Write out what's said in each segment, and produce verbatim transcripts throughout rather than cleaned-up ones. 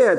said,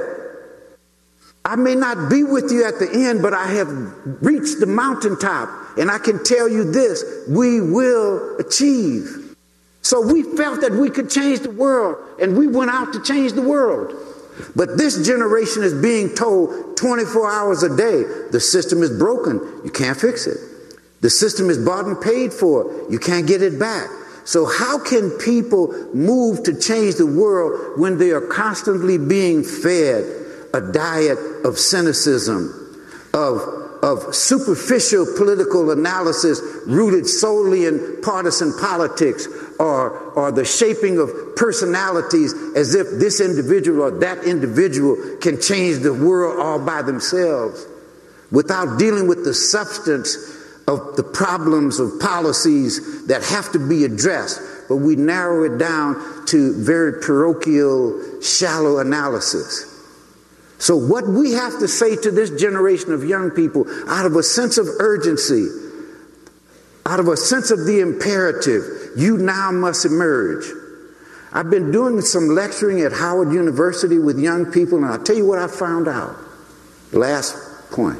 I may not be with you at the end, but I have reached the mountaintop, and I can tell you this, we will achieve. So we felt that we could change the world, and we went out to change the world. But this generation is being told twenty-four hours a day, the system is broken, you can't fix it. The system is bought and paid for, you can't get it back. So how can people move to change the world when they are constantly being fed a diet of cynicism, of, of superficial political analysis rooted solely in partisan politics, or, or the shaping of personalities as if this individual or that individual can change the world all by themselves, without dealing with the substance of the problems of policies that have to be addressed, but we narrow it down to very parochial, shallow analysis. So what we have to say to this generation of young people, out of a sense of urgency, out of a sense of the imperative, you now must emerge. I've been doing some lecturing at Howard University with young people, and I'll tell you what I found out. Last point.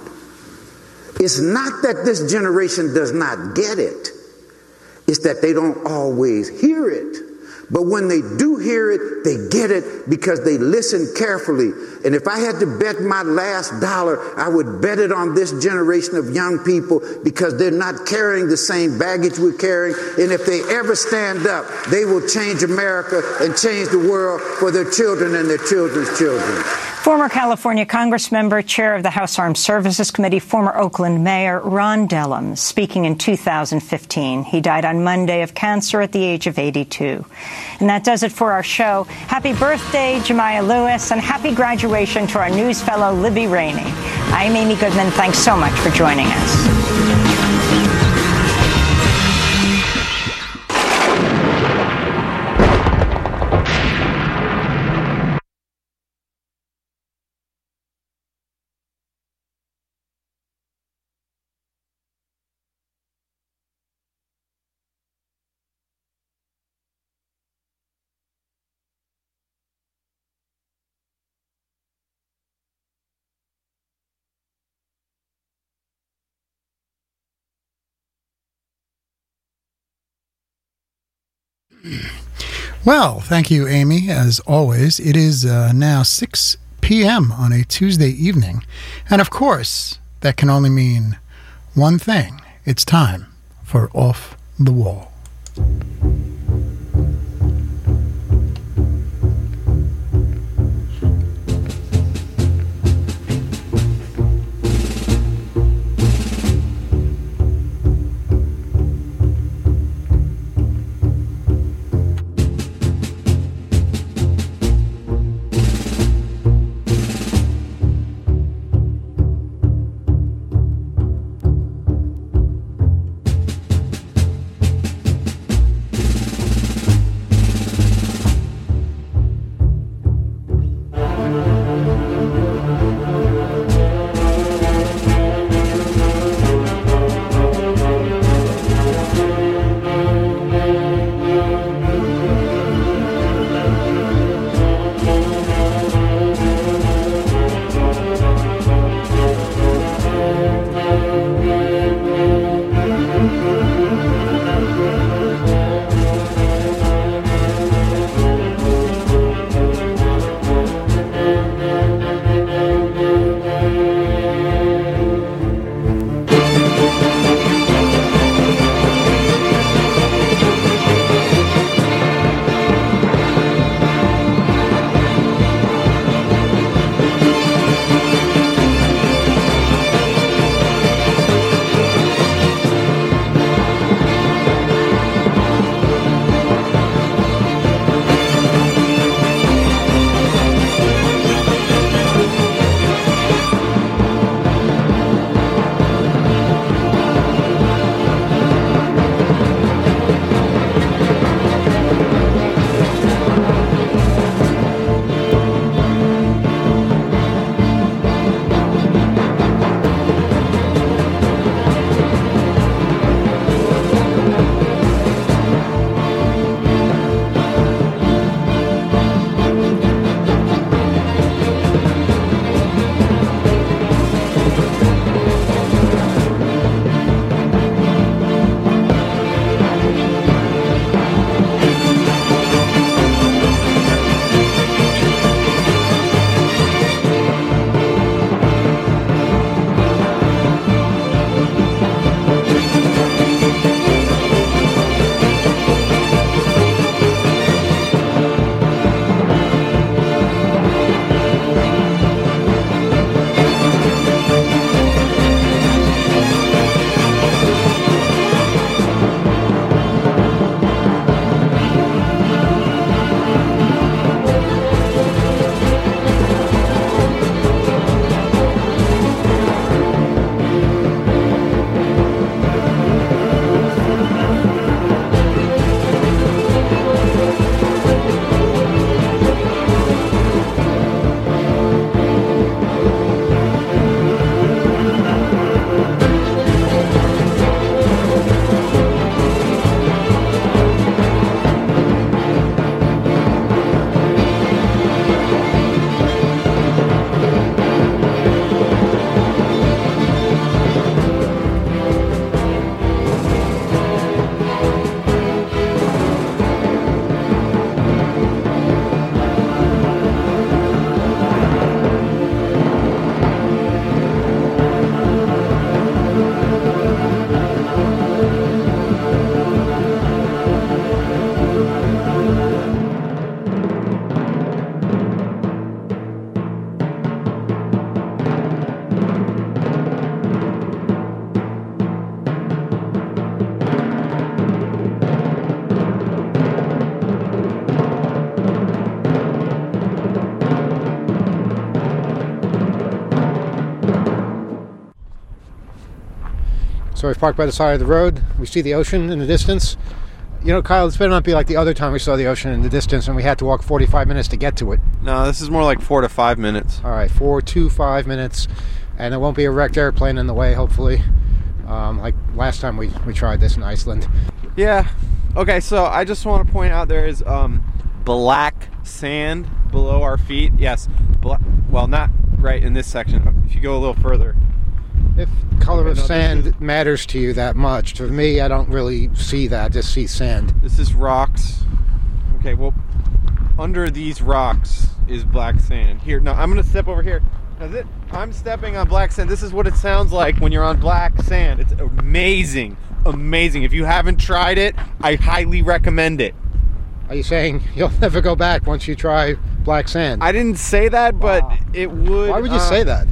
It's not that this generation does not get it. It's that they don't always hear it. But when they do hear it, they get it because they listen carefully. And if I had to bet my last dollar, I would bet it on this generation of young people, because they're not carrying the same baggage we're carrying. And if they ever stand up, they will change America and change the world for their children and their children's children. Former California Congressmember, chair of the House Armed Services Committee, former Oakland Mayor Ron Dellums, speaking in two thousand fifteen. He died on Monday of cancer at the age of eighty-two. And that does it for our show. Happy birthday, Jemiah Lewis, and happy graduation to our news fellow, Libby Rainey. I'm Amy Goodman. Thanks so much for joining us. Well, thank you, Amy, as always. It is uh, now six p.m. on a Tuesday evening. And of course, that can only mean one thing. It's time for Off the Wall. So we've parked by the side of the road. We see the ocean in the distance. You know, Kyle, this better not be like the other time we saw the ocean in the distance and we had to walk forty-five minutes to get to it. No, this is more like four to five minutes. All right, four to five minutes. And there won't be a wrecked airplane in the way, hopefully. Um, like last time we, we tried this in Iceland. Yeah. Okay, so I just want to point out there is um, black sand below our feet. Yes. Bla- well, not right in this section. If you go a little further. If color Okay, of no, sand is- matters to you that much, to me, I don't really see that. I just see sand. This is rocks. Okay, well, under these rocks is black sand. Here, no, I'm going to step over here. Now, this, I'm stepping on black sand. This is what it sounds like when you're on black sand. It's amazing. Amazing. If you haven't tried it, I highly recommend it. Are you saying you'll never go back once you try black sand? I didn't say that, but Wow. it would... Why would you uh, say that?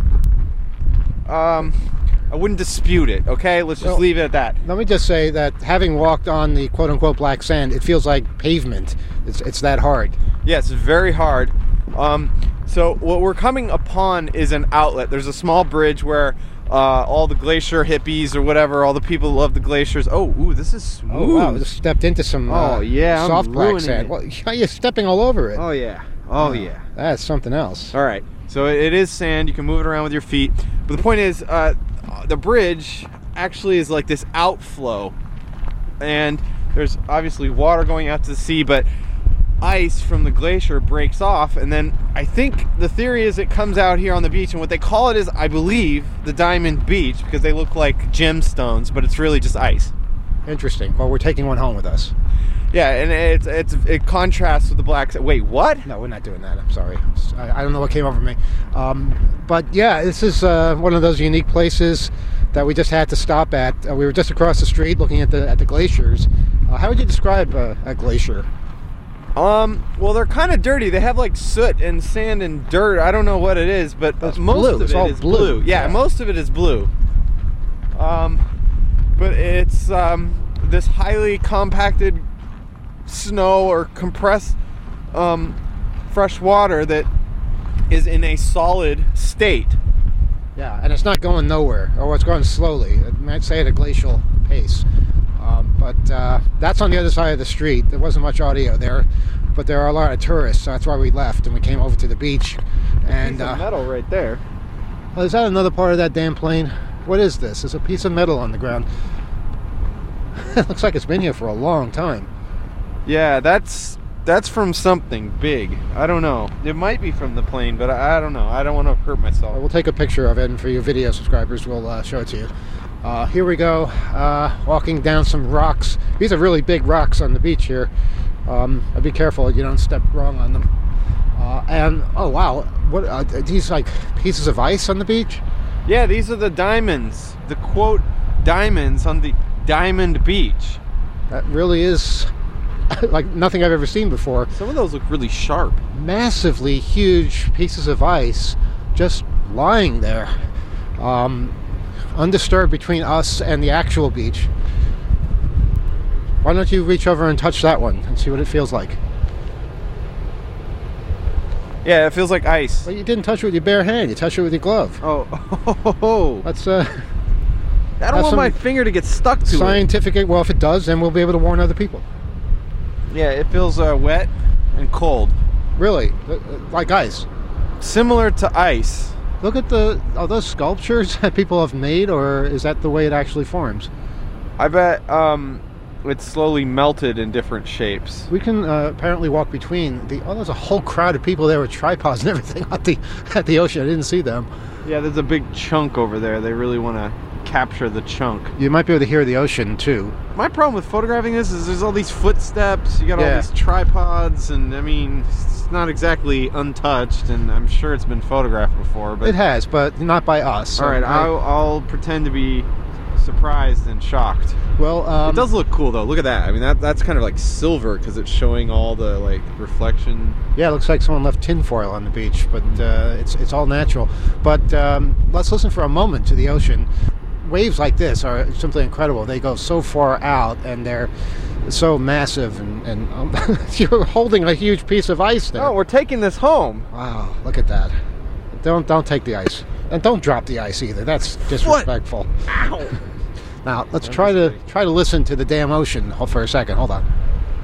Um, I wouldn't dispute it, okay? Let's just Well- leave it at that. Let me just say that having walked on the quote-unquote black sand, it feels like pavement. It's it's that hard. Yes, very hard. Um, so what we're coming upon is an outlet. There's a small bridge where uh, all the glacier hippies or whatever, all the people who love the glaciers. Oh, ooh, this is smooth. Oh, wow. Just stepped into some uh, Oh, yeah, I'm soft black ruining sand. it. Well, you're stepping all over it. Oh, yeah. Oh, yeah. That's something else. All right. So it is sand. You can move it around with your feet. But the point is, uh, the bridge actually is like this outflow. And there's obviously water going out to the sea, but ice from the glacier breaks off. And then I think the theory is it comes out here on the beach. And what they call it is, I believe, the Diamond Beach, because they look like gemstones, but it's really just ice. Interesting. Well, we're taking one home with us. Yeah, and it's it's it contrasts with the black sand. Wait, what? No, we're not doing that. I'm sorry. I, I don't know what came over me. Um, but yeah, this is uh, one of those unique places that we just had to stop at. Uh, we were just across the street looking at the at the glaciers. Uh, how would you describe uh, a glacier? Um, well, they're kind of dirty. They have like soot and sand and dirt. I don't know what it is, but It's most blue. of It's it all is blue. blue. Yeah, Yeah. most of it is blue. Um, but it's um, this highly compacted snow or compressed um, fresh water that is in a solid state. Yeah, and it's not going nowhere, or it's going slowly. I might say at a glacial pace. Um, but uh, that's on the other side of the street. There wasn't much audio there, but there are a lot of tourists, so that's why we left and we came over to the beach. And Piece of uh, metal right there. oh, is that another part of that damn plane? What is this? There's a piece of metal on the ground. It looks like it's been here for a long time. Yeah, that's that's from something big. I don't know. It might be from the plane, but I, I don't know. I don't want to hurt myself. We'll take a picture of it, and for you video subscribers, we'll uh, show it to you. Uh, here we go, uh, walking down some rocks. These are really big rocks on the beach here. Um, be careful you don't step wrong on them. Uh, and oh wow, what uh, are these like pieces of ice on the beach? Yeah, these are the diamonds. The quote diamonds on the Diamond Beach. That really is like nothing I've ever seen before. Some of those look really sharp. Massively huge pieces of ice just lying there, um, undisturbed between us and the actual beach. Why don't you reach over and touch that one and see what it feels like? Yeah, it feels like ice. Well, you didn't touch it with your bare hand. You touched it with your glove. Oh, oh, oh, oh. That's uh, I don't that's want some my finger to get stuck to it. scientific. Well, if it does, then we'll be able to warn other people. Yeah, it feels uh, wet and cold. Really, Uh, uh, like ice. Similar to ice. Look at the are those sculptures that people have made, or is that the way it actually forms? I bet um, it's slowly melted in different shapes. We can uh, apparently walk between the. Oh, there's a whole crowd of people there with tripods and everything at the at the ocean. I didn't see them. Yeah, there's a big chunk over there. They really want to capture the chunk. You might be able to hear the ocean too. My problem with photographing this is there's all these footsteps, you got Yeah. all these tripods, and I mean, it's not exactly untouched, and I'm sure it's been photographed before, but... It has, but not by us. All right, I- I'll, I'll pretend to be surprised and shocked. well, um, It does look cool, though. Look at that. I mean, that that's kind of like silver, because it's showing all the, like, reflection. Yeah, it looks like someone left tinfoil on the beach, but uh, it's it's all natural. But um, let's listen for a moment to the ocean. Waves like this are simply incredible. They go so far out, and they're so massive, and, and um, you're holding a huge piece of ice there. Oh, we're taking this home. Wow, look at that. Don't don't take the ice. And don't drop the ice either. That's disrespectful. Ow! Now let's try to try to listen to the damn ocean for a second. Hold on.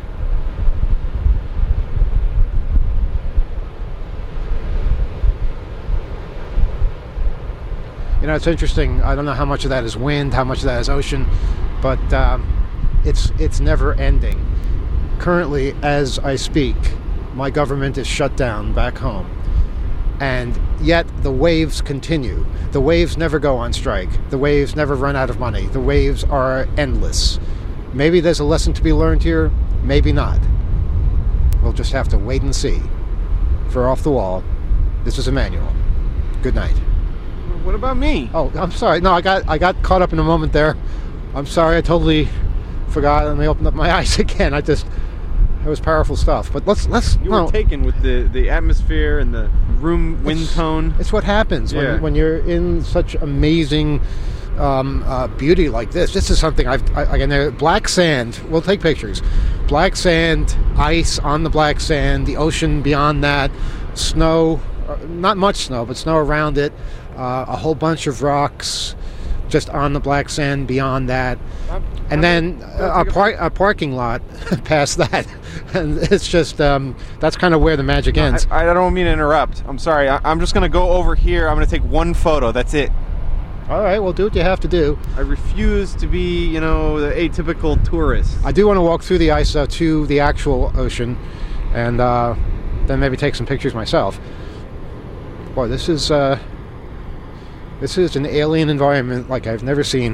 You know, it's interesting. I don't know how much of that is wind, how much of that is ocean, but um, it's it's never ending. Currently, as I speak, my government is shut down back home, and yet the waves continue. The waves never go on strike. The waves never run out of money. The waves are endless. Maybe there's a lesson to be learned here, maybe not. We'll just have to wait and see. For Off the Wall, this is Emmanuel. Good night. What about me? Oh, I'm sorry. No, I got I got caught up in a moment there. I'm sorry. I totally forgot. Let me open up my eyes again. I just it was powerful stuff. But let's let's. You no. were taken with the the atmosphere and the room wind it's, tone. It's what happens yeah. when when you're in such amazing um, uh, beauty like this. This is something I've I, again. There, black sand. We'll take pictures. Black sand, ice on the black sand, the ocean beyond that, snow. Uh, not much snow, but snow around it. Uh, a whole bunch of rocks just on the black sand beyond that, and then a, par- a parking lot past that, and it's just um, that's kind of where the magic ends. I, I don't mean to interrupt. I'm sorry. I, I'm just going to go over here. I'm going to take one photo. That's it. All right, well, do what you have to do. I refuse to be, you know, the atypical tourist. I do want to walk through the ice uh, to the actual ocean, and uh, then maybe take some pictures myself. Boy, this is. Uh, This is an alien environment like I've never seen.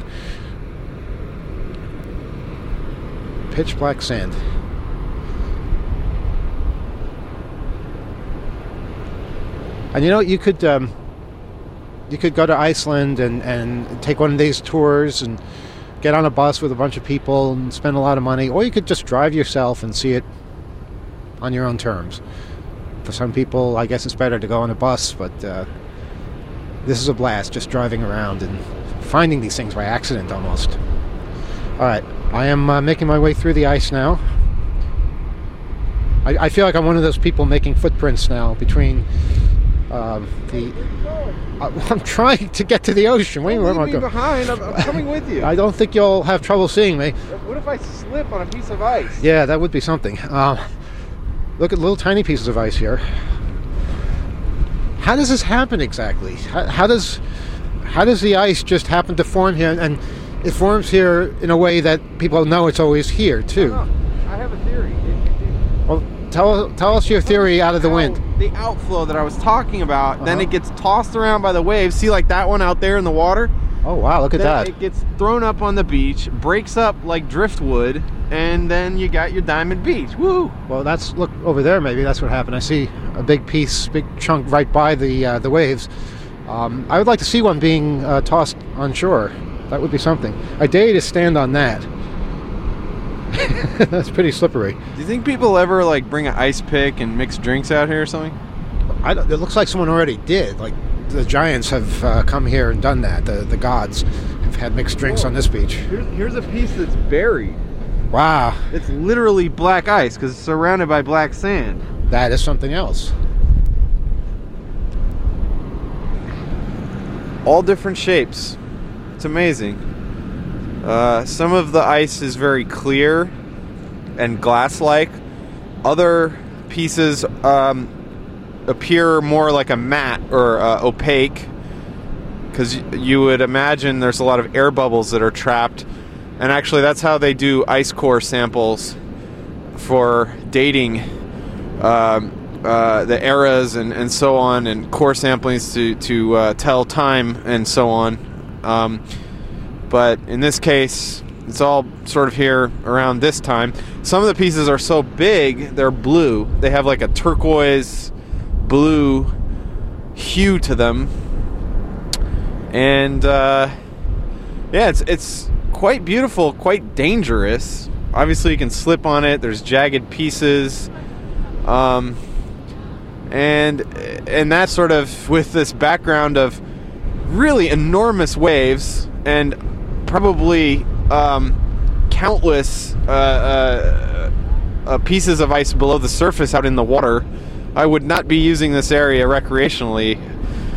Pitch black sand. And you know, you could um, you could go to Iceland and, and take one of these tours and get on a bus with a bunch of people and spend a lot of money, or you could just drive yourself and see it on your own terms. For some people, I guess it's better to go on a bus, but uh, this is a blast, just driving around and finding these things by accident almost. All right, I am uh, making my way through the ice now. I, I feel like I'm one of those people making footprints now between um, the... Uh, I'm trying to get to the ocean. Wait, where am I going? behind. I'm, I'm coming with you. I don't think you'll have trouble seeing me. What if I slip on a piece of ice? Yeah, that would be something. Uh, look at little tiny pieces of ice here. How does this happen exactly? How, how does how does the ice just happen to form here? And it forms here in a way that people know it's always here too. I, I have a theory. It, it, it, well, tell tell us your theory out of the out, wind. The outflow that I was talking about, Uh-huh. then it gets tossed around by the waves. See, like that one out there in the water? Oh wow, look at then that. It gets thrown up on the beach, breaks up like driftwood, and then you got your Diamond Beach. Woo! Well, that's look over there. Maybe that's what happened. I see a big piece, big chunk right by the uh, the waves. Um, I would like to see one being uh, tossed on shore. That would be something. I dare you to stand on that. That's pretty slippery. Do you think people ever like bring an ice pick and mix drinks out here or something? I don't, it looks like someone already did. Like the giants have uh, come here and done that. The the gods have had mixed drinks Whoa. on this beach. Here's, here's a piece that's buried. Wow, It's literally black ice because it's surrounded by black sand. that is something else. All different shapes. It's amazing. Uh, some of the ice is very clear and glass-like. Other pieces um, appear more like a matte or uh, opaque, because you would imagine there's a lot of air bubbles that are trapped. And actually, that's how they do ice core samples for dating um, uh, the eras and, and so on, and core samplings to, to uh, tell time and so on. Um, but in this case, it's all sort of here around this time. Some of the pieces are so big, they're blue. They have like a turquoise blue hue to them. And uh, yeah, it's it's quite beautiful, quite dangerous. Obviously, you can slip on it. There's jagged pieces, um, and and that sort of with this background of really enormous waves and probably um, countless uh, uh, uh, pieces of ice below the surface out in the water. I would not be using this area recreationally.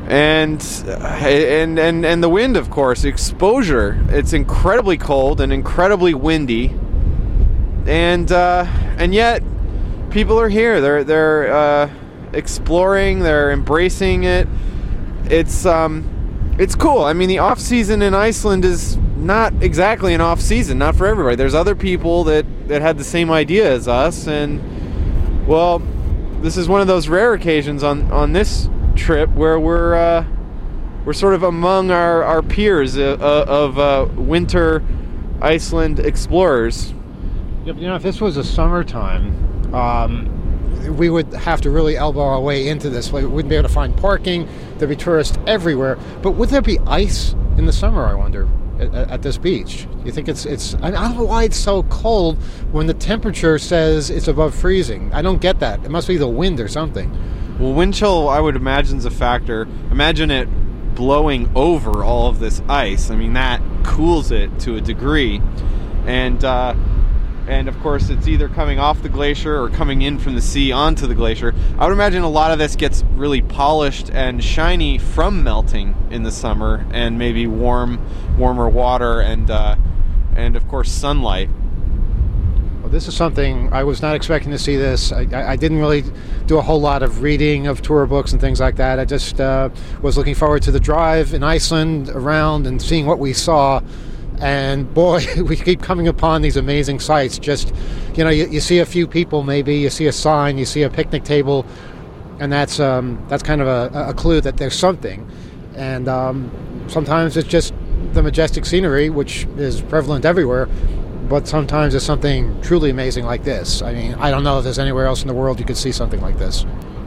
and and and and the wind, of course, exposure. It's incredibly cold and incredibly windy, and uh, and yet people are here. They're they're uh, exploring. They're embracing it. It's um, it's cool. I mean, the off season in Iceland is not exactly an off season. Not for everybody. There's other people that that had the same idea as us, and well, this is one of those rare occasions on on this trip where we're uh, we're sort of among our, our peers uh, uh, of uh, winter Iceland explorers. You know, if this was a summertime, um, we would have to really elbow our way into this. We wouldn't be able to find parking. There'd be tourists everywhere. But would there be ice in the summer, I wonder, at, at this beach? You think it's it's? I don't know why it's so cold when the temperature says it's above freezing. I don't get that. It must be the wind or something. Well, wind chill, I would imagine, is a factor. Imagine it blowing over all of this ice. I mean, that cools it to a degree. And, uh, and of course, it's either coming off the glacier or coming in from the sea onto the glacier. I would imagine a lot of this gets really polished and shiny from melting in the summer, and maybe warm, warmer water, and, uh, and of course, sunlight. This is something I was not expecting to see this. I, I didn't really do a whole lot of reading of tour books and things like that. I just uh, was looking forward to the drive in Iceland around and seeing what we saw. And boy, we keep coming upon these amazing sights. Just, you know, you, you see a few people maybe, you see a sign, you see a picnic table, and that's um, that's kind of a, a clue that there's something. And um, sometimes it's just the majestic scenery, which is prevalent everywhere. But sometimes it's something truly amazing like this. I mean, I don't know if there's anywhere else in the world you could see something like this.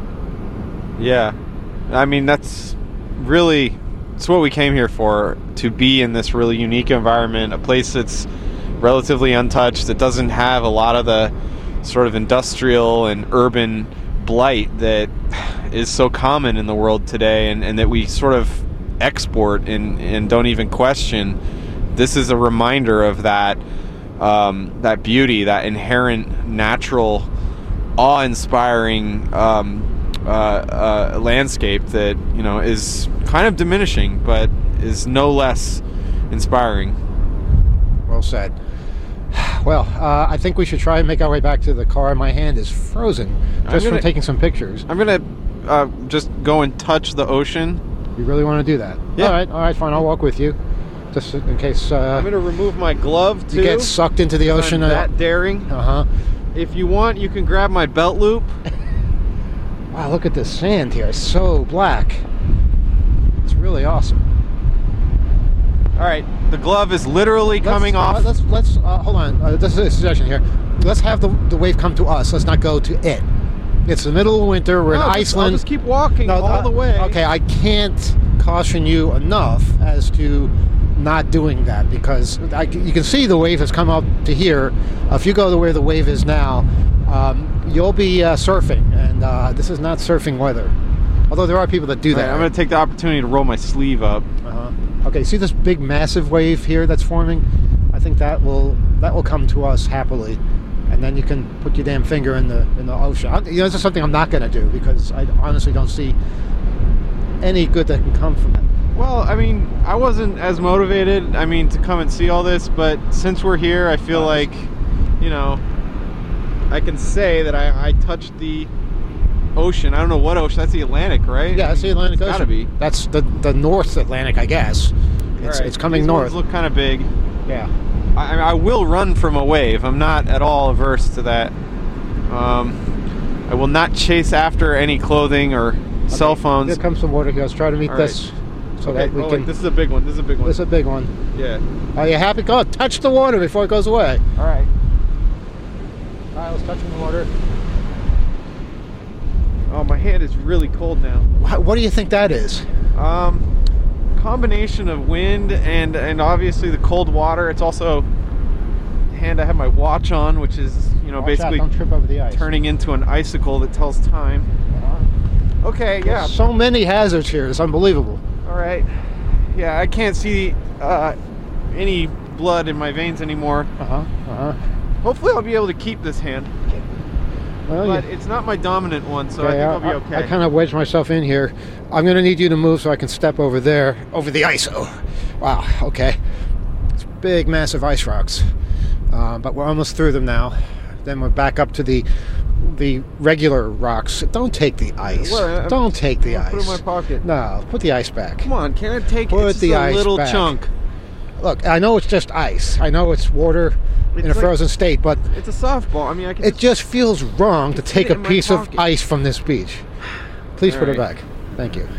Yeah. I mean, that's really, it's what we came here for, to be in this really unique environment, a place that's relatively untouched, that doesn't have a lot of the sort of industrial and urban blight that is so common in the world today, and, and that we sort of export and, and don't even question. This is a reminder of that. Um, that beauty, that inherent, natural, awe-inspiring um, uh, uh, landscape that, you know, is kind of diminishing, but is no less inspiring. Well said. Well, uh, I think we should try and make our way back to the car. My hand is frozen just gonna, from taking some pictures. I'm gonna uh, just go and touch the ocean. You really want to do that? Yeah. All right, all right, fine. I'll walk with you. Just in case uh, I'm going to remove my glove, too. You get sucked into the ocean. I'm that daring. Uh-huh. If you want, you can grab my belt loop. Wow, look at this sand here. It's so black. It's really awesome. All right, the glove is literally let's, coming uh, off. Let's, let's uh, hold on. Uh, this is a suggestion here. Let's have the, the wave come to us. Let's not go to it. It's the middle of winter. We're no, in just, Iceland. I'll just keep walking no, all uh, the way. Okay, I can't caution you enough as to not doing that, because I, you can see the wave has come up to here. Uh, if you go to where the wave is now, um, you'll be uh, surfing, and uh, this is not surfing weather. Although there are people that do All that. right, I'm going to take the opportunity to roll my sleeve up. Uh-huh. Okay, see this big, massive wave here that's forming? I think that will that will come to us happily, and then you can put your damn finger in the in the ocean. I, you know, this is something I'm not going to do, because I honestly don't see any good that can come from it. Well, I mean, I wasn't as motivated, I mean, to come and see all this, but since we're here, I feel like, you know, I can say that I, I touched the ocean. I don't know what ocean. That's the Atlantic, right? Yeah, that's the Atlantic It's Ocean. Gotta be. That's the the North Atlantic, I guess. It's Right. it's coming These north. ones look kind of big. Yeah. I, I will run from a wave. I'm not at all averse to that. Um, I will not chase after any clothing or Okay. cell phones. Here comes some water here. Let's try to meet All this. right. So Okay, that we oh, can. wait, this is a big one. This is a big one. This is a big one. Yeah. Are you happy? Go on, touch the water before it goes away. All right. All right, let's touch the water. Oh, my hand is really cold now. What, what do you think that is? Um, combination of wind and and obviously the cold water. It's also hand I have my watch on, which is, you know, Watch basically out, don't trip over the ice. turning into an icicle that tells time. Uh-huh. Okay, yeah. So many hazards here. It's unbelievable. All right. Yeah, I can't see uh, any blood in my veins anymore. Uh huh. Uh huh. Hopefully I'll be able to keep this hand. Well, but yeah. it's not my dominant one, so Okay, I think I'll I, be okay. I, I kind of wedged myself in here. I'm going to need you to move so I can step over there, over the ice. Oh, wow, okay. It's big, massive ice rocks. Uh, but we're almost through them now. Then we're back up to the the regular rocks. Don't take the ice. Well, Don't take the I'll ice. put it in my pocket. No, put the ice back. Come on, can I take Put it? It's the just a ice little back. chunk. Look, I know it's just ice. I know it's water It's in a like- frozen state, but It's a softball. I mean, I can. it just feels wrong to Just take put it a in my piece of pocket. ice from this beach. Please All put it right. back. Thank you.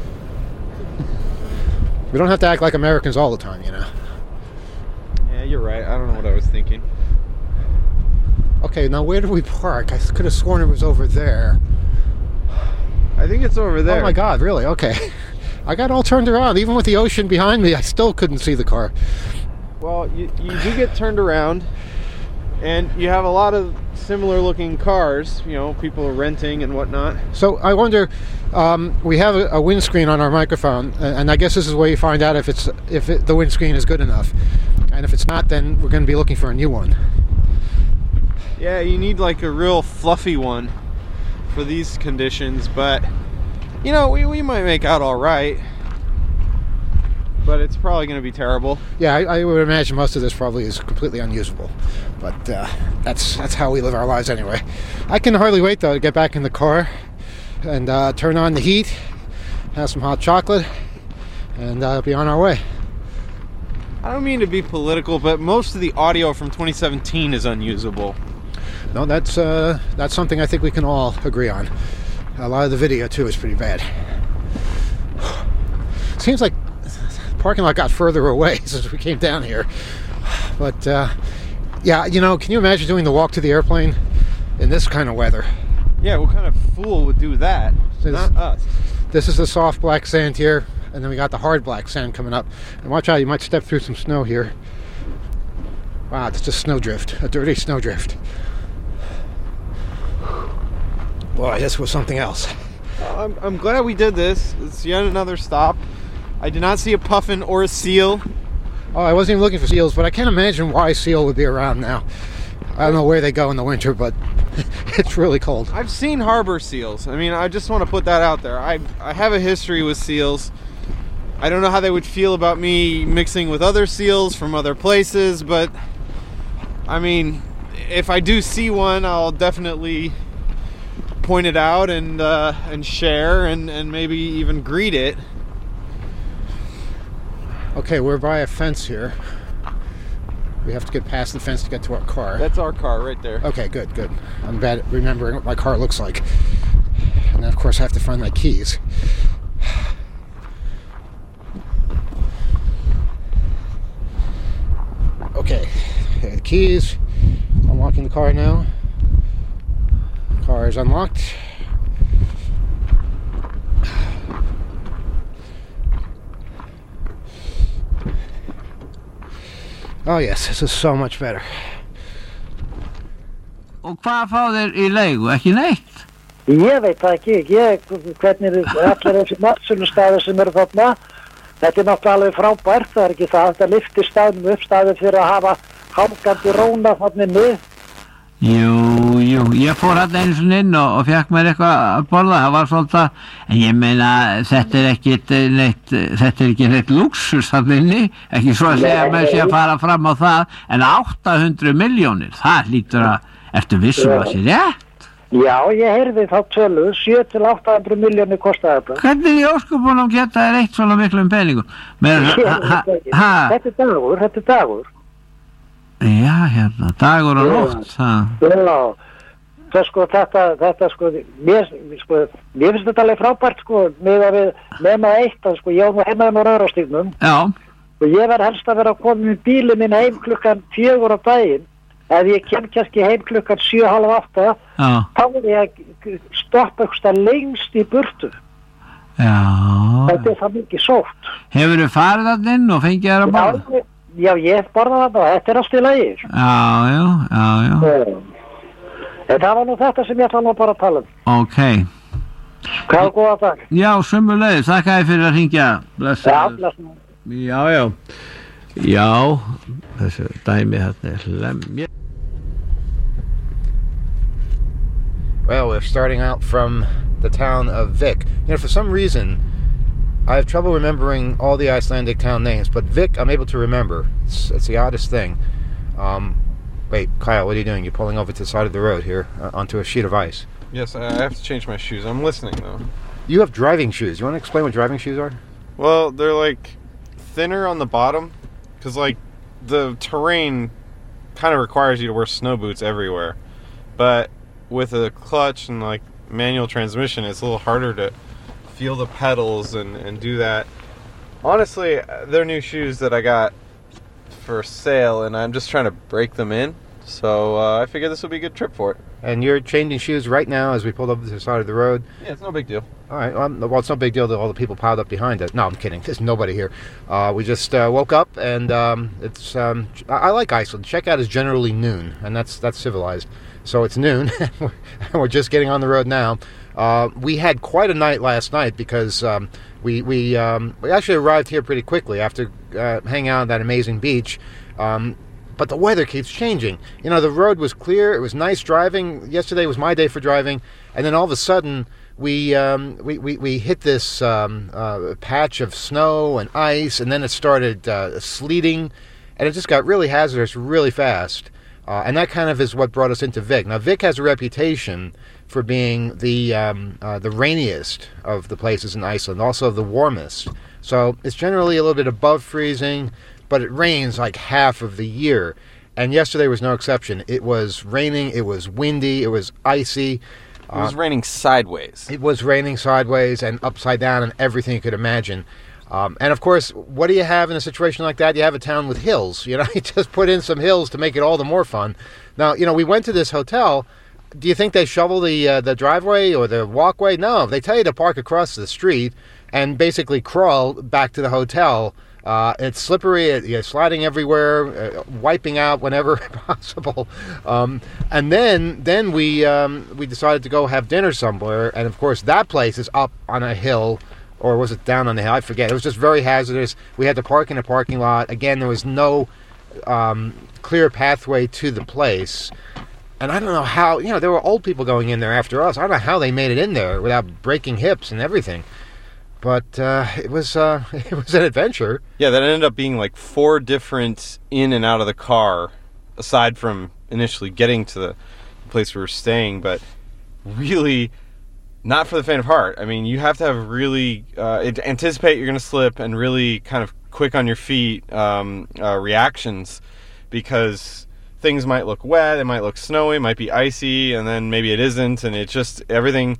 We don't have to act like Americans all the time, you know. Yeah, you're right. I don't know what I was thinking. Okay, now where do we park? I could have sworn it was over there. I think it's over there. Oh my God, really? Okay. I got all turned around. Even with the ocean behind me, I still couldn't see the car. Well, you, you do get turned around, and you have a lot of similar looking cars, you know, people are renting and whatnot. So I wonder, um, we have a, a windscreen on our microphone, and, and I guess this is where you find out if it's if it, the windscreen is good enough. And if it's not, then we're going to be looking for a new one. Yeah, you need like a real fluffy one for these conditions, but you know, we, we might make out all right. But it's probably going to be terrible. Yeah, I, I would imagine most of this probably is completely unusable. But uh, that's that's how we live our lives anyway. I can hardly wait, though, to get back in the car and uh, turn on the heat, have some hot chocolate, and uh, be on our way. I don't mean to be political, but most of the audio from twenty seventeen is unusable. No, that's uh, that's something I think we can all agree on. A lot of the video, too, is pretty bad. Seems like the parking lot got further away since we came down here. But, uh, yeah, you know, can you imagine doing the walk to the airplane in this kind of weather? Yeah, what kind of fool would do that? This- Not us. This is the soft black sand here, and then we got the hard black sand coming up. And watch out, you might step through some snow here. Wow, it's just snowdrift, a dirty snowdrift. Boy, this was something else. I'm, I'm glad we did this. It's yet another stop. I did not see a puffin or a seal. Oh, I wasn't even looking for seals, but I can't imagine why seal would be around now. I don't know where they go in the winter, but it's really cold. I've seen harbor seals. I mean, I just want to put that out there. I I have a history with seals. I don't know how they would feel about me mixing with other seals from other places, but I mean, if I do see one, I'll definitely point it out and uh, and share and, and maybe even greet it. Okay, we're by a fence here. We have to get past the fence to get to our car. That's our car right there. Okay, good, good. I'm bad at remembering what my car looks like. And then, of course, I have to find my keys. Okay, okay, the keys. Unlocking the car now. Car is unlocked. Oh yes, this is so much better. Og hvað fá þeir í leigu? Ekki neitt? Ég veit það ekki, ég, hvernig er allir þessi matsölustæði sem eru þarna, þetta er náttúrulega alveg frábært, það er ekki það, þetta lyftir staðnum upp staðið fyrir að hafa hangandi róna þarna inni. Jú, jú, ég fór hann einu sinni inn og, og fekk mér eitthvað að borða, það var svolítið, en ég meina, þetta er ekki neitt, þetta er ekki neitt luxus þarna inni, ekki svo að segja með sér að fara fram á það, en átta hundruð milljónir, það lítur að, ertu vissum að sé rétt? Já, ég heyrði þá tölu, sjö til átta hundruð milljónir kostaði þetta. Hvernig í ósköpunum geta þér eitt svona miklum peningum? Men, ha, ha, ha, Þetta er dagur, þetta er dagur. já, hérna, dagur og nótt, það. Já, það sko, þetta, þetta sko, mér, sko, mér finnst þetta alveg frábært sko, með að við nema eitt, að sko, ég á nú heimaðum á Rauðarstígnum, Já, og ég var helst að vera að koma með bílinn minn heim klukkan fjögur á daginn. Ef ég kem kannski heim klukkan sjö, halv átta, já, þá er ég að stoppa eitthvað lengst í burtu. já. Þetta er það mikið sótt. Hefur þið farið þarna inn og fengið þér að borða? Já, já, ég borða þetta og þetta er allt í lagi. Já, já, já, já. En það var nú þetta sem ég ætla nú bara að tala um. Ok. Hvað er góða dag? Já, sömuleiðis, þakka þér fyrir að hringja. Já, Blessaður. blessa. Já, já. Já, þessu dæmi hérna er lemja. Well, we're starting out from the town of Vik. You know, for some reason, I have trouble remembering all the Icelandic town names, but Vik I'm able to remember. It's, it's the oddest thing. Um, wait, Kyle, what are you doing? You're pulling over to the side of the road here uh, onto a sheet of ice. Yes, I have to change my shoes. I'm listening, though. You have driving shoes. You want to explain what driving shoes are? Well, they're, like, thinner on the bottom, because, like, the terrain kind of requires you to wear snow boots everywhere. But with a clutch and, like, manual transmission, it's a little harder to feel the pedals and, and do that. Honestly, they're new shoes that I got for sale, and I'm just trying to break them in. So uh, I figured this would be a good trip for it. And you're changing shoes right now as we pulled up to the side of the road? Yeah, it's no big deal. All right. Well, well it's no big deal to all the people piled up behind us. No, I'm kidding. There's nobody here. Uh, we just uh, woke up, and um, it's. Um, I, I like Iceland. Checkout is generally noon, and that's that's civilized. So it's noon, and we're just getting on the road now. Uh, we had quite a night last night because um, we we um, we actually arrived here pretty quickly after uh, hanging out on that amazing beach. Um, but the weather keeps changing. You know, the road was clear. It was nice driving. Yesterday was my day for driving, and then all of a sudden we um, we, we we hit this um, uh, patch of snow and ice, and then it started uh, sleeting, and it just got really hazardous really fast. Uh, and that kind of is what brought us into Vik. Now, Vik has a reputation for being the um, uh, the rainiest of the places in Iceland, also the warmest. So it's generally a little bit above freezing, but it rains like half of the year. And yesterday was no exception. It was raining, it was windy, it was icy. It was uh, raining sideways. It was raining sideways and upside down and everything you could imagine. Um, and, of course, what do you have in a situation like that? You have a town with hills. You know, you just put in some hills to make it all the more fun. Now, you know, we went to this hotel. Do you think they shovel the uh, the driveway or the walkway? No, they tell you to park across the street and basically crawl back to the hotel. Uh, it's slippery, it, you're sliding everywhere, uh, wiping out whenever possible. Um, and then then we um, we decided to go have dinner somewhere. And, of course, that place is up on a hill. Or was it down on the hill? I forget. It was just very hazardous. We had to park in a parking lot. Again, there was no um, clear pathway to the place. And I don't know how, you know, there were old people going in there after us. I don't know how they made it in there without breaking hips and everything. But uh, it was uh, it was an adventure. Yeah, that ended up being like four different in and out of the car, aside from initially getting to the place we were staying. But really, not for the faint of heart. I mean, you have to have really uh, anticipate you're going to slip and really kind of quick on your feet um, uh, reactions, because things might look wet, it might look snowy, it might be icy, and then maybe it isn't, and it's just everything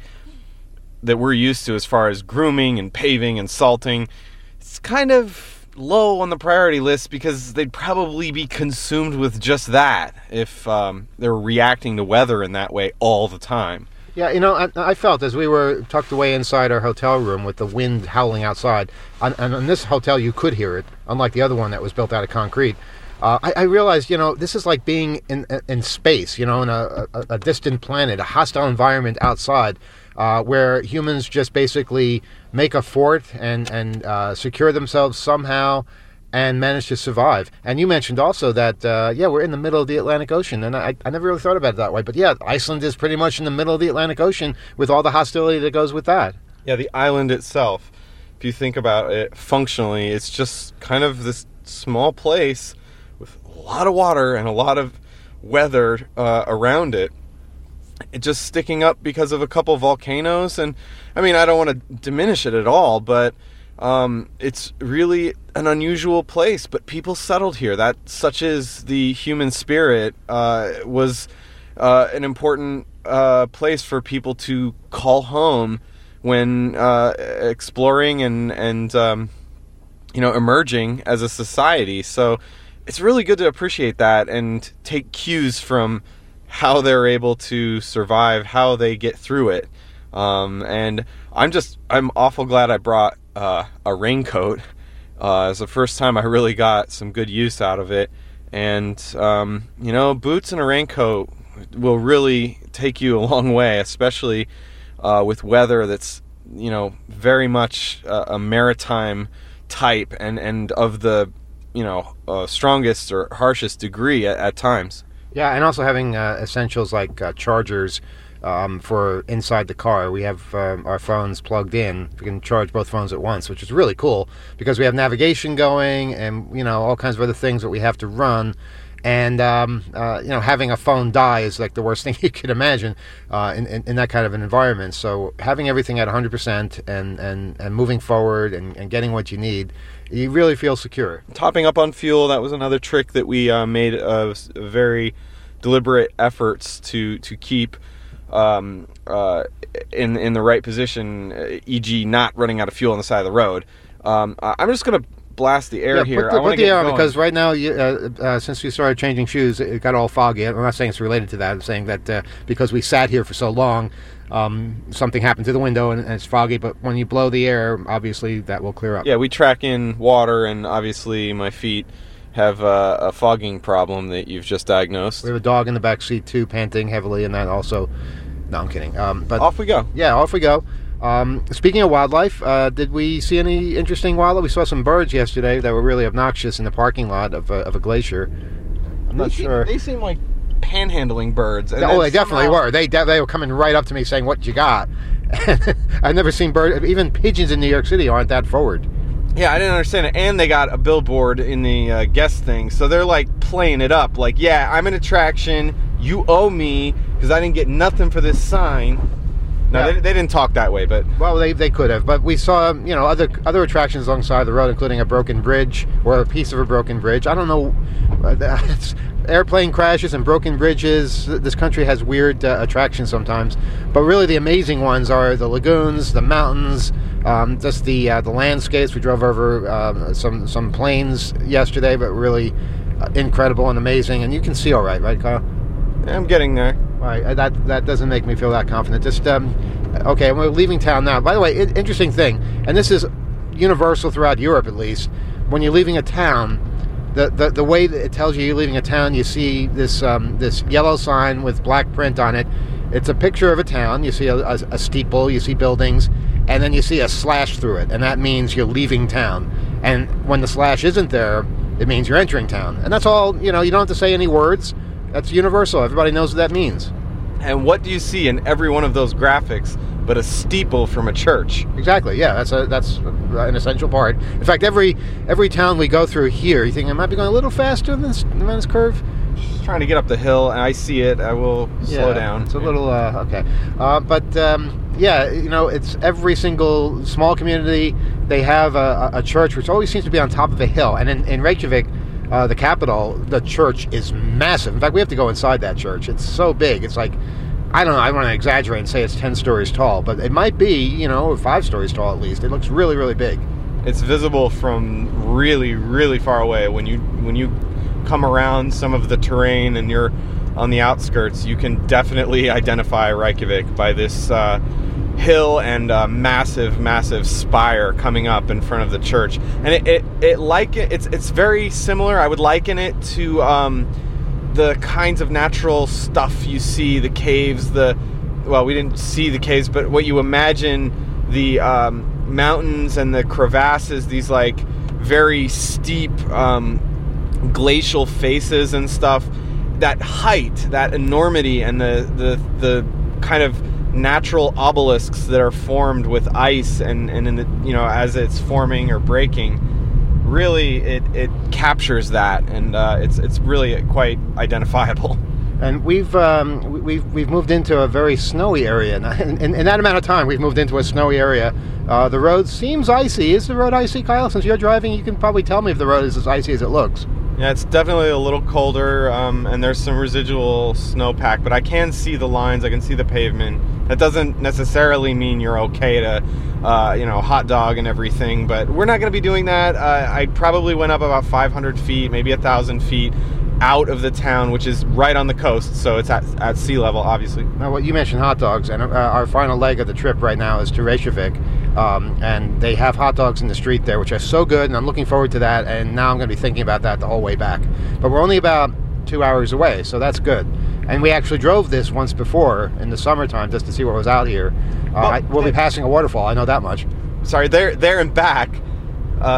that we're used to as far as grooming and paving and salting. It's kind of low on the priority list because they'd probably be consumed with just that if um, they were reacting to weather in that way all the time. Yeah, you know, I, I felt as we were tucked away inside our hotel room with the wind howling outside, and in this hotel you could hear it, unlike the other one that was built out of concrete. Uh, I, I realized, you know, this is like being in in space, you know, in a, a, a distant planet, a hostile environment outside, uh, where humans just basically make a fort and, and uh, secure themselves somehow and manage to survive. And you mentioned also that, uh, yeah, we're in the middle of the Atlantic Ocean, and I, I never really thought about it that way. But yeah, Iceland is pretty much in the middle of the Atlantic Ocean with all the hostility that goes with that. Yeah, the island itself, if you think about it functionally, it's just kind of this small place with a lot of water and a lot of weather uh, around it. It just sticking up because of a couple volcanoes. And, I mean, I don't want to diminish it at all, but Um, it's really an unusual place, but people settled here. That such is the human spirit. Uh, was uh, an important uh, place for people to call home when uh, exploring and and um, you know emerging as a society. So it's really good to appreciate that and take cues from how they're able to survive, how they get through it. Um, and I'm just I'm awful glad I brought Uh, a raincoat. Uh, it's the first time I really got some good use out of it. And, um, you know, boots and a raincoat will really take you a long way, especially uh, with weather that's, you know, very much uh, a maritime type and, and of the, you know, uh, strongest or harshest degree at, at times. Yeah, and also having uh, essentials like uh, chargers um, for inside the car. We have um, our phones plugged in. We can charge both phones at once, which is really cool because we have navigation going and, you know, all kinds of other things that we have to run. And, um, uh, you know, having a phone die is like the worst thing you could imagine uh, in, in, in that kind of an environment. So having everything at one hundred percent and, and, and moving forward and, and getting what you need, you really feel secure. Topping up on fuel, that was another trick that we uh, made uh, very deliberate efforts to, to keep um, uh, in, in the right position, for example not running out of fuel on the side of the road. Um, I'm just going to blast the air yeah, here. Put the, I want put to the get air on going. because right now, you, uh, uh, since we started changing shoes, it got all foggy. I'm not saying it's related to that. I'm saying that uh, because we sat here for so long, um, something happened to the window and, and it's foggy. But when you blow the air, obviously that will clear up. Yeah, we track in water, and obviously my feet have uh, a fogging problem that you've just diagnosed. We have a dog in the back seat too, panting heavily, and that also. No, I'm kidding. Um, but off we go. Yeah, off we go. Um, speaking of wildlife, uh, did we see any interesting wildlife? We saw some birds yesterday that were really obnoxious in the parking lot of a, of a glacier. I'm not they sure. Seem, they seem like panhandling birds. And oh, they definitely somehow... were. They de- they were coming right up to me saying, "What you got?" I've never seen birds. Even pigeons in New York City aren't that forward. Yeah, I didn't understand it. And they got a billboard in the uh, guest thing, so they're like playing it up. Like, yeah, I'm an attraction. You owe me because I didn't get nothing for this sign. No, yeah. they, they didn't talk that way, but well, they they could have. But we saw, you know, other other attractions alongside the road, including a broken bridge or a piece of a broken bridge. I don't know. It's airplane crashes and broken bridges. This country has weird uh, attractions sometimes, but really the amazing ones are the lagoons, the mountains, um, just the uh, the landscapes. We drove over um, some some plains yesterday, but really uh, incredible and amazing. And you can see all right, right, Kyle? I'm getting there. All right, that that doesn't make me feel that confident. Just um, okay, we're leaving town now. By the way, it, interesting thing, and this is universal throughout Europe at least. When you're leaving a town, the the, the way that it tells you you're leaving a town, you see this um, this yellow sign with black print on it. It's a picture of a town. You see a, a, a steeple, you see buildings, and then you see a slash through it, and that means you're leaving town. And when the slash isn't there, it means you're entering town. And that's all. You know, you don't have to say any words. That's universal. Everybody knows what that means. And what do you see in every one of those graphics but a steeple from a church? Exactly. Yeah, that's a that's an essential part. In fact, every every town we go through here, you think I might be going a little faster than this, than this curve. Just trying to get up the hill, and I see it. I will slow yeah, down. It's a little uh, okay, uh, but um, yeah, you know, it's every single small community. They have a, a church which always seems to be on top of a hill, and in, in Reykjavik. Uh, the capital, the church is massive. In fact, we have to go inside that church. It's so big. It's like, I don't know, I don't want to exaggerate and say it's ten stories tall, but it might be, you know, five stories tall at least. It looks really, really big. It's visible from really, really far away. When you when you come around some of the terrain and you're on the outskirts, you can definitely identify Reykjavik by this uh, hill and uh, massive, massive spire coming up in front of the church. And it, it, it like it, it's it's very similar. I would liken it to um, the kinds of natural stuff you see, the caves, the well, we didn't see the caves, but what you imagine the um, mountains and the crevasses, these like very steep um, glacial faces and stuff. That height, that enormity, and the the the kind of natural obelisks that are formed with ice and, and in the, you know, as it's forming or breaking, really it, it captures that, and uh, it's it's really quite identifiable. And we've um, we've we've moved into a very snowy area. In, in, in that amount of time, we've moved into a snowy area. Uh, the road seems icy. Is the road icy, Kyle? Since you're driving, you can probably tell me if the road is as icy as it looks. Yeah, it's definitely a little colder, um, and there's some residual snowpack, but I can see the lines, I can see the pavement. That doesn't necessarily mean you're okay to, uh, you know, hot dog and everything, but we're not going to be doing that. Uh, I probably went up about five hundred feet, maybe one thousand feet out of the town, which is right on the coast, so it's at, at sea level, obviously. Now, what you mentioned hot dogs, and uh, our final leg of the trip right now is to Reykjavik, um, and they have hot dogs in the street there, which are so good, and I'm looking forward to that, and now I'm going to be thinking about that the whole way back. But we're only about two hours away, so that's good. And we actually drove this once before in the summertime just to see what was out here. Uh, well, I, we'll be passing a waterfall, I know that much. Sorry, there, there and back. Uh,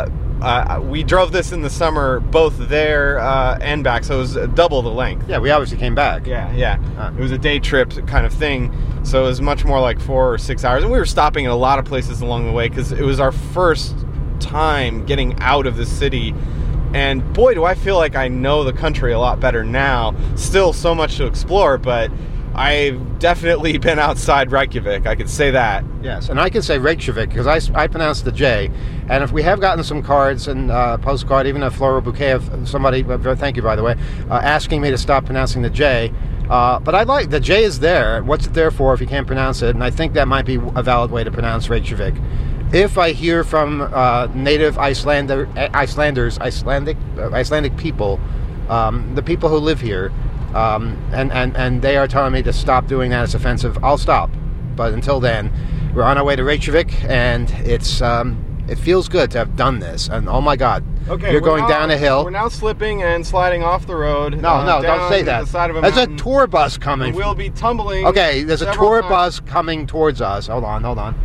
uh, we drove this in the summer, both there uh, and back, so it was double the length. Yeah, we obviously came back. Yeah, yeah. Huh. It was a day trip kind of thing, so it was much more like four or six hours. And we were stopping at a lot of places along the way because it was our first time getting out of the city. And boy, do I feel like I know the country a lot better now. Still so much to explore, but I've definitely been outside Reykjavik. I could say that. Yes, and I can say Reykjavik because I, I pronounce the J. And if we have gotten some cards and uh, postcard, even a floral bouquet of somebody, thank you by the way, uh, asking me to stop pronouncing the J. Uh, but I like, the J is there. What's it there for if you can't pronounce it? And I think that might be a valid way to pronounce Reykjavik. If I hear from uh, native Icelander, Icelanders, Icelandic, uh, Icelandic people, um, the people who live here, um, and, and, and they are telling me to stop doing that, it's offensive, I'll stop. But until then, we're on our way to Reykjavik, and it's um, it feels good to have done this. And oh my God, okay, you're going now, down a hill. We're now slipping and sliding off the road. No, uh, no, down don't say that. The side of a there's mountain. a tour bus coming. We'll be tumbling. Okay, there's a several tour times. bus coming towards us. Hold on, hold on.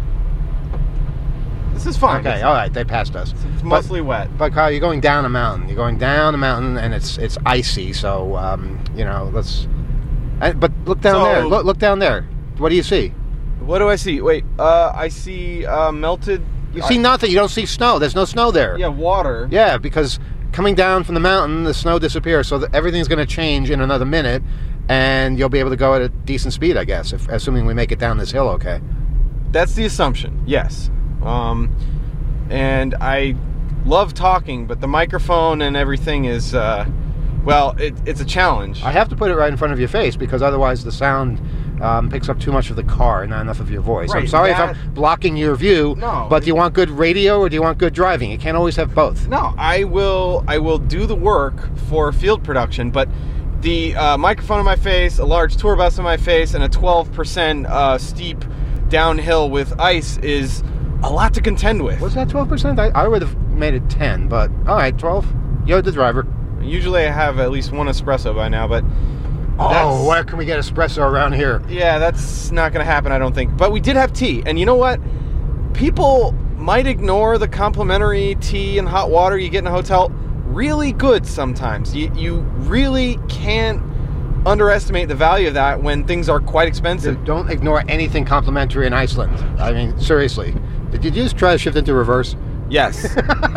This is fine. Okay, it's, all right, they passed us. It's mostly but, wet. But Kyle, you're going down a mountain. You're going down a mountain, and it's it's icy. So um, you know, let's. And, but look down So- there. Look, look down there. What do you see? What do I see? Wait, uh, I see uh, melted. You I- see nothing. You don't see snow. There's no snow there. Yeah, water. Yeah, because coming down from the mountain, the snow disappears. So that everything's going to change in another minute, and you'll be able to go at a decent speed, I guess, if, assuming we make it down this hill. Okay. That's the assumption. Yes. Um, and I love talking, but the microphone and everything is, uh, well, it, it's a challenge. I have to put it right in front of your face because otherwise the sound um, picks up too much of the car and not enough of your voice. I'm Right, sorry that- if I'm blocking your view, No. but do you want good radio or do you want good driving? You can't always have both. No, I will. I will do the work for field production, but the uh, microphone in my face, a large tour bus in my face, and a twelve percent uh, steep downhill with ice is a lot to contend with. Was that twelve percent? I, I would have made it ten, but all right, twelve. You're the driver. Usually, I have at least one espresso by now, but Oh, that's- where can we get espresso around here? yeah, that's not going to happen, I don't think. But we did have tea, and you know what? People might ignore the complimentary tea and hot water you get in a hotel. Really good sometimes. You you really can't underestimate the value of that when things are quite expensive. Don't ignore anything complimentary in Iceland. I mean, seriously. Did you just try to shift into reverse? Yes.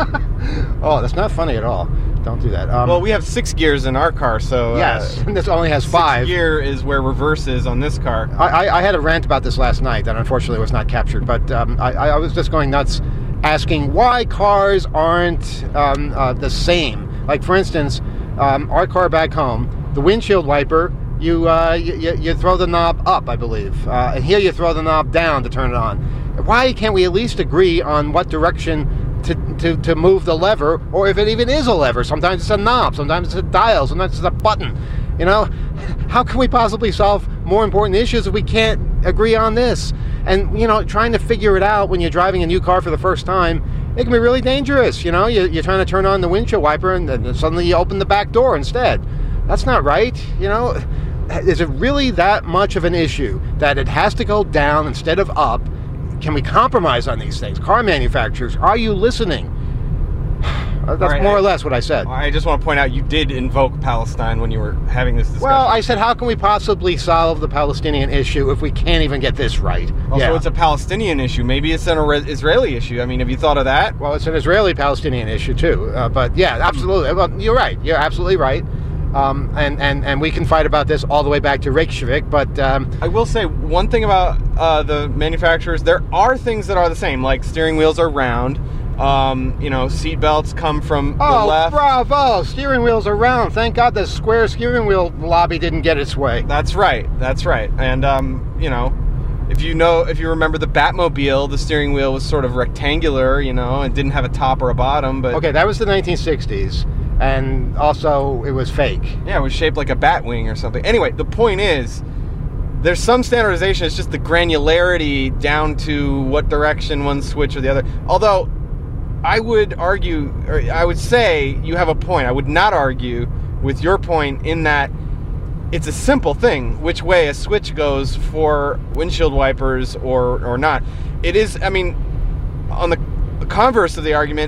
Oh, that's not funny at all. Don't do that. Um, Well, we have six gears in our car, so yes, uh, this only has five. sixth gear is where reverse is on this car. I, I, I had a rant about this last night that unfortunately was not captured, but um, I, I was just going nuts asking why cars aren't um, uh, the same. Like, for instance, um, our car back home, the windshield wiper, you, uh, you, you, you throw the knob up, I believe. Uh, and here you throw the knob down to turn it on. Why can't we at least agree on what direction to, to, to move the lever, or if it even is a lever? Sometimes it's a knob, sometimes it's a dial, sometimes it's a button. You know, how can we possibly solve more important issues if we can't agree on this? And, you know, trying to figure it out when you're driving a new car for the first time, it can be really dangerous. You know, you, you're trying to turn on the windshield wiper and then suddenly you open the back door instead. That's not right. You know, is it really that much of an issue that it has to go down instead of up? Can we compromise on these things? Car manufacturers, are you listening? That's right, more I- or less what I said. I just want to point out you did invoke Palestine when you were having this discussion. Well, I said, how can we possibly solve the Palestinian issue if we can't even get this right? Also, yeah. it's a Palestinian issue. Maybe it's an Ira- Israeli issue. I mean, have you thought of that? Well, it's an Israeli-Palestinian issue too. Uh, but yeah, absolutely. Well, you're right. You're absolutely right. Um, and, and, and we can fight about this all the way back to Reykjavik. But um, I will say one thing about uh, the manufacturers. There are things that are the same, like steering wheels are round. Um, you know, seat belts come from oh, the left. bravo! Steering wheels are round. Thank God the square steering wheel lobby didn't get its way. That's right. That's right. And um, you know, if you know, if you remember the Batmobile, the steering wheel was sort of rectangular, you know, and didn't have a top or a bottom. But Okay, that was the nineteen sixties, and also it was fake. yeah, it was shaped like a bat wing or something. Anyway, the point is, there's some standardization. It's just the granularity down to what direction one switch or the other. Although, I would argue, or I would say you have a point. I would not argue with your point in that it's a simple thing which way a switch goes for windshield wipers or, or not. It is, I mean, on the converse of the argument,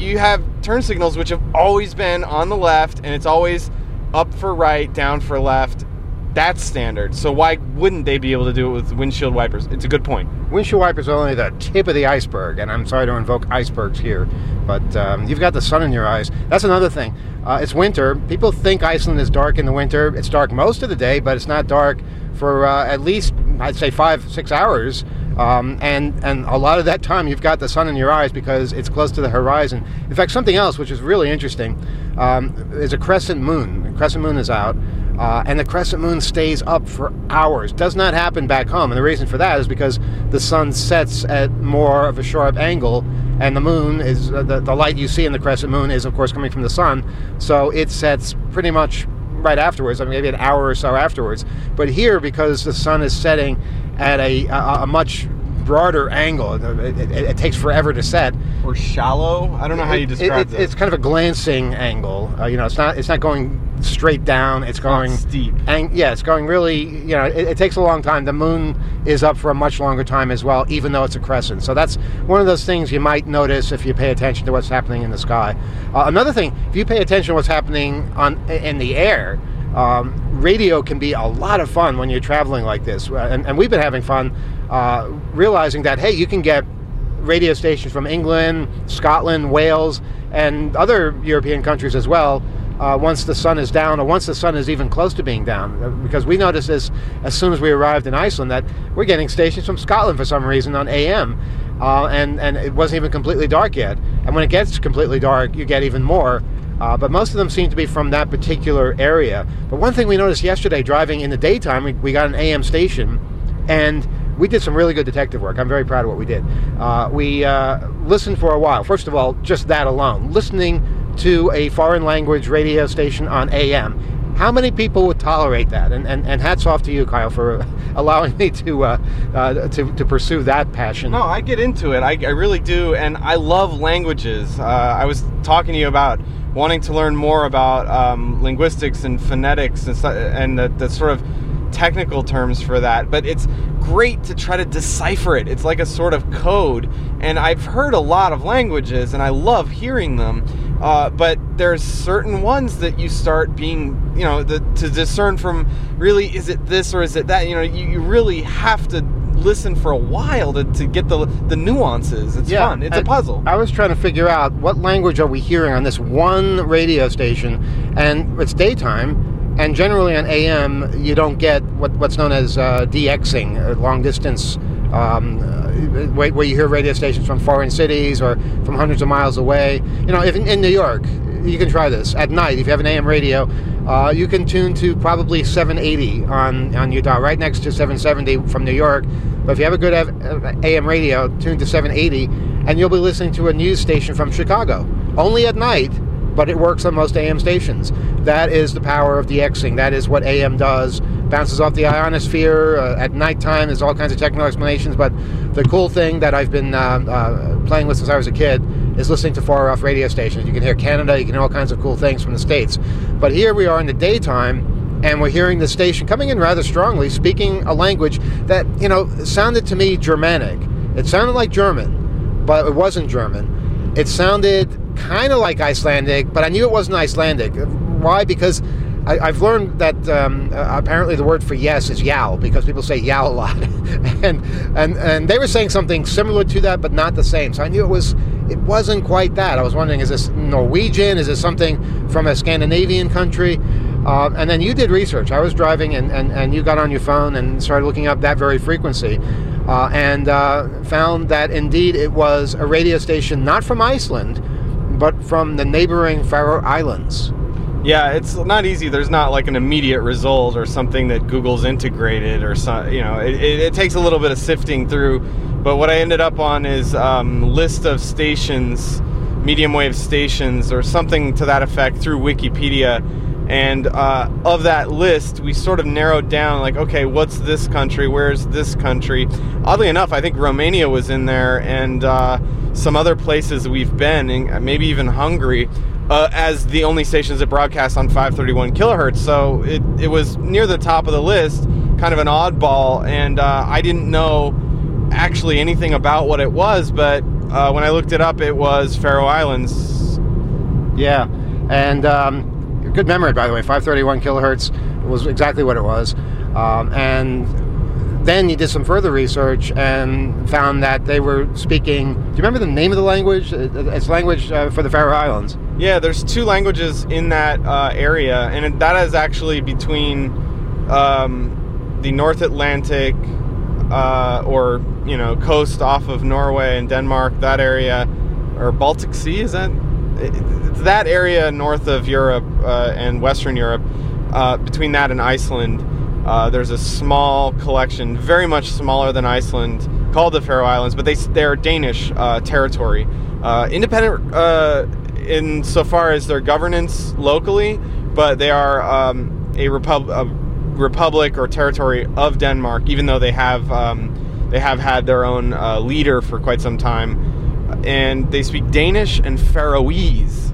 you have turn signals which have always been on the left, and it's always up for right, down for left. That's standard. So why wouldn't they be able to do it with windshield wipers? It's a good point. Windshield wipers are only the tip of the iceberg, and I'm sorry to invoke icebergs here, but um, you've got the sun in your eyes. That's another thing. Uh, it's winter. People think Iceland is dark in the winter. It's dark most of the day, but it's not dark for uh, at least, I'd say, five, six hours. Um, and, and a lot of that time you've got the sun in your eyes because it's close to the horizon. In fact, something else which is really interesting um, is a crescent moon. The crescent moon is out. Uh, and the crescent moon stays up for hours. Does not happen back home, and the reason for that is because the sun sets at more of a sharp angle, and the moon is uh, the, the light you see in the crescent moon is, of course, coming from the sun, so it sets pretty much right afterwards, I mean, maybe an hour or so afterwards. But here, because the sun is setting at a, a, a much broader angle, it, it, it takes forever to set. Or shallow? I don't know how you describe it, it, that. It's kind of a glancing angle. Uh, you know, it's not it's not going straight down. It's going not steep. And yeah, it's going really. You know, it, it takes a long time. The moon is up for a much longer time as well, even though it's a crescent. So that's one of those things you might notice if you pay attention to what's happening in the sky. Uh, another thing, if you pay attention to what's happening on in the air. Um, radio can be a lot of fun when you're traveling like this, uh, and, and we've been having fun uh, realizing that, hey, you can get radio stations from England, Scotland, Wales, and other European countries as well uh, once the sun is down, or once the sun is even close to being down, because we noticed this as soon as we arrived in Iceland, that we're getting stations from Scotland for some reason on A M, uh, and, and it wasn't even completely dark yet, and when it gets completely dark you get even more. Uh, but most of them seem to be from that particular area. But one thing we noticed yesterday, driving in the daytime, we, we got an A M station, and we did some really good detective work. I'm very proud of what we did. Uh, we uh, listened for a while. First of all, just that alone, listening to a foreign language radio station on A M. How many people would tolerate that? And, and, and hats off to you, Kyle, for allowing me to, uh, uh, to to pursue that passion. No, I get into it. I, I really do, and I love languages. Uh, I was talking to you about wanting to learn more about um, linguistics and phonetics and, and the, the sort of technical terms for that, but it's great to try to decipher it. It's like a sort of code, and I've heard a lot of languages, and I love hearing them, uh, but there's certain ones that you start being, you know, the, to discern from, really, is it this or is it that? You know, you, you really have to listen for a while to, to get the the nuances. It's yeah, fun. It's a puzzle. I was trying to figure out what language are we hearing on this one radio station, and it's daytime, and generally on A M you don't get what what's known as uh, DXing, uh, long distance, um, uh, where, where you hear radio stations from foreign cities or from hundreds of miles away. You know, if in, in New York, you can try this at night. If you have an A M radio, uh, you can tune to probably seven eighty on, on your dial, right next to seven seventy from New York. But if you have a good A M radio, tune to seven eighty, and you'll be listening to a news station from Chicago. Only at night, but it works on most A M stations. That is the power of DXing. That is what A M does. Bounces off the ionosphere. Uh, at nighttime, there's all kinds of technical explanations, but the cool thing that I've been uh, uh, playing with since I was a kid is listening to far-off radio stations. You can hear Canada, you can hear all kinds of cool things from the States. But here we are in the daytime, and we're hearing the station coming in rather strongly, speaking a language that, you know, sounded to me Germanic. It sounded like German, but it wasn't German. It sounded kind of like Icelandic, but I knew it wasn't Icelandic. Why? Because I, I've learned that um, uh, apparently the word for yes is yow, because people say yow a lot. and and and they were saying something similar to that, but not the same. So I knew it was it wasn't quite that. I was wondering, is this Norwegian? Is this something from a Scandinavian country? Uh, and then you did research. I was driving, and, and, and you got on your phone and started looking up that very frequency, uh, and uh, found that indeed it was a radio station not from Iceland, but from the neighboring Faroe Islands. Yeah, it's not easy. There's not like an immediate result or something that Google's integrated or some, you know, it, it, it takes a little bit of sifting through. But what I ended up on is um, list of stations, medium wave stations or something to that effect through Wikipedia. And uh, of that list, we sort of narrowed down like, okay, what's this country? Where's this country? Oddly enough, I think Romania was in there, and uh, some other places we've been, and maybe even Hungary, uh, as the only stations that broadcast on five thirty-one kilohertz. So it, it was near the top of the list, kind of an oddball, and uh, I didn't know actually anything about what it was, but uh, when I looked it up, it was Faroe Islands. Yeah, and um, good memory, by the way. five thirty-one kilohertz was exactly what it was. Um, and then you did some further research and found that they were speaking. Do you remember the name of the language? It's language uh, for the Faroe Islands. Yeah, there's two languages in that uh, area, and that is actually between um, the North Atlantic uh, or you know coast off of Norway and Denmark, that area, or Baltic Sea. Is that it's that area north of Europe uh, and Western Europe? Uh, between that and Iceland. Uh, there's a small collection, very much smaller than Iceland, called the Faroe Islands, but they, they're Danish uh, territory. Uh, independent uh, insofar as their governance locally, but they are um, a, repub- a republic or territory of Denmark, even though they have um, they have had their own uh, leader for quite some time. And they speak Danish and Faroese.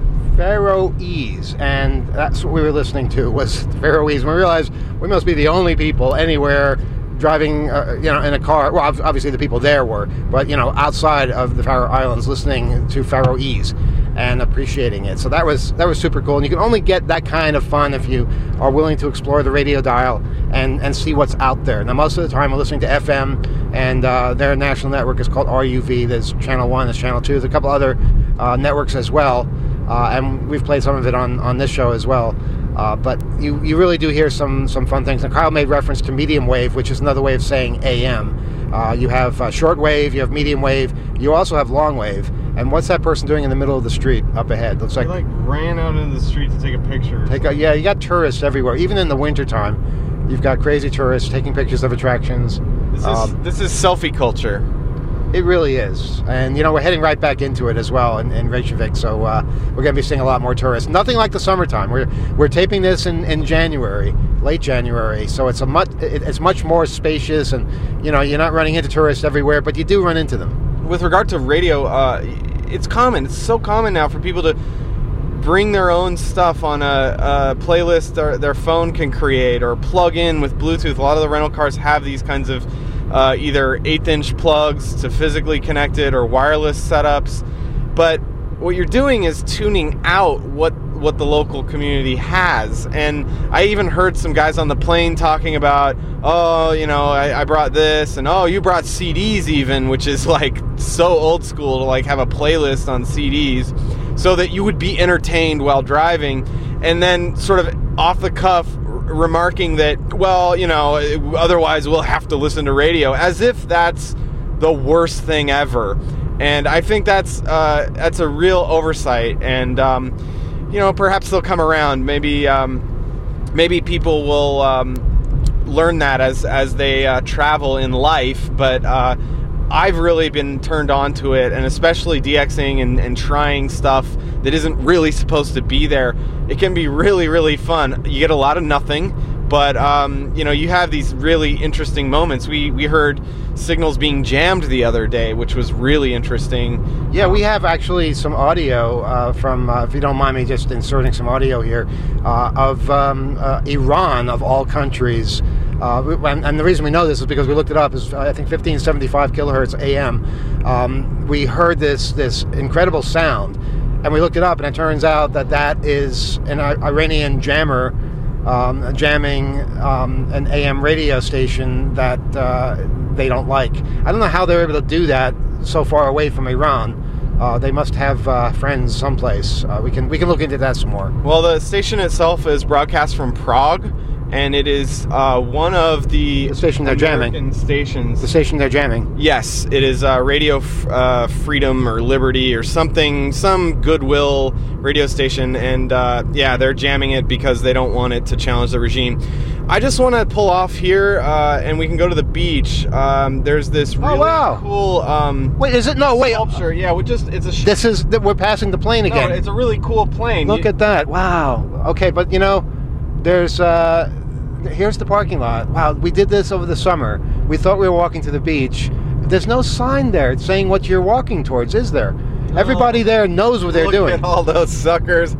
Faroese, and that's what we were listening to was Faroese. We realized we must be the only people anywhere driving, uh, you know, in a car. Well, obviously the people there were, but you know, outside of the Faroe Islands, listening to Faroese and appreciating it. So that was that was super cool. And you can only get that kind of fun if you are willing to explore the radio dial and and see what's out there. Now, most of the time, we're listening to F M, and uh, their national network is called R U V. There's Channel One, there's Channel Two, there's a couple other uh, networks as well. Uh, and we've played some of it on, on this show as well. Uh, but you, you really do hear some, some fun things. And Kyle made reference to medium wave, which is another way of saying A M. Uh, you have uh, short wave, you have medium wave, you also have long wave. And what's that person doing in the middle of the street up ahead? Looks like they like ran out into the street to take a picture. Take a, yeah, you got tourists everywhere. Even in the wintertime, you've got crazy tourists taking pictures of attractions. This is, um, this is selfie culture. It really is. And, you know, we're heading right back into it as well in, in Reykjavik, so uh, we're going to be seeing a lot more tourists. Nothing like the summertime. We're we're taping this in, in January, late January, so it's a much it's much more spacious, and, you know, you're not running into tourists everywhere, but you do run into them. With regard to radio, uh, it's common. It's so common now for people to bring their own stuff on a, a playlist their, their phone can create or plug in with Bluetooth. A lot of the rental cars have these kinds of Uh, either eighth inch plugs to physically connected or wireless setups. But what you're doing is tuning out what what the local community has. And I even heard some guys on the plane talking about, oh, you know, I, I brought this, and oh, you brought C Ds even, which is like so old school to like have a playlist on C Ds so that you would be entertained while driving. And then sort of off the cuff remarking that, well, you know, otherwise we'll have to listen to radio, as if that's the worst thing ever. And I think that's uh, that's a real oversight. And um, you know, perhaps they'll come around. Maybe um, maybe people will um, learn that as as they uh, travel in life. But uh, I've really been turned on to it, and especially DXing and, and trying stuff that isn't really supposed to be there. It can be really, really fun. You get a lot of nothing, but um, you know, you have these really interesting moments. We we heard signals being jammed the other day, which was really interesting. Yeah, we have actually some audio uh, from, uh, if you don't mind me just inserting some audio here, uh, of um, uh, Iran, of all countries. Uh, and, and the reason we know this is because we looked it up. Is I think fifteen seventy-five kilohertz A M. Um, we heard this this incredible sound, and we looked it up, and it turns out that that is an Iranian jammer um, jamming um, an A M radio station that uh, they don't like. I don't know how they're able to do that so far away from Iran. Uh, they must have uh, friends someplace. Uh, we can we can look into that some more. Well, the station itself is broadcast from Prague, and it is uh, one of the, the station they're American jamming. stations. The station they're jamming. Yes, it is uh, Radio F- uh, Freedom or Liberty or something, some goodwill radio station, and uh, yeah, they're jamming it because they don't want it to challenge the regime. I just want to pull off here, uh, and we can go to the beach. Um, there's this really oh, wow. cool. Um, wait, is it no? Wait, sculpture. Yeah, we just it's a. Sh- this is we're passing the plane again. No, it's a really cool plane. Look you, at that! Wow. Okay, but you know, there's. Uh, Here's the parking lot. Wow, we did this over the summer. We thought we were walking to the beach. There's no sign there saying what you're walking towards, is there? Oh, everybody there knows what they're look doing. Look at all those suckers.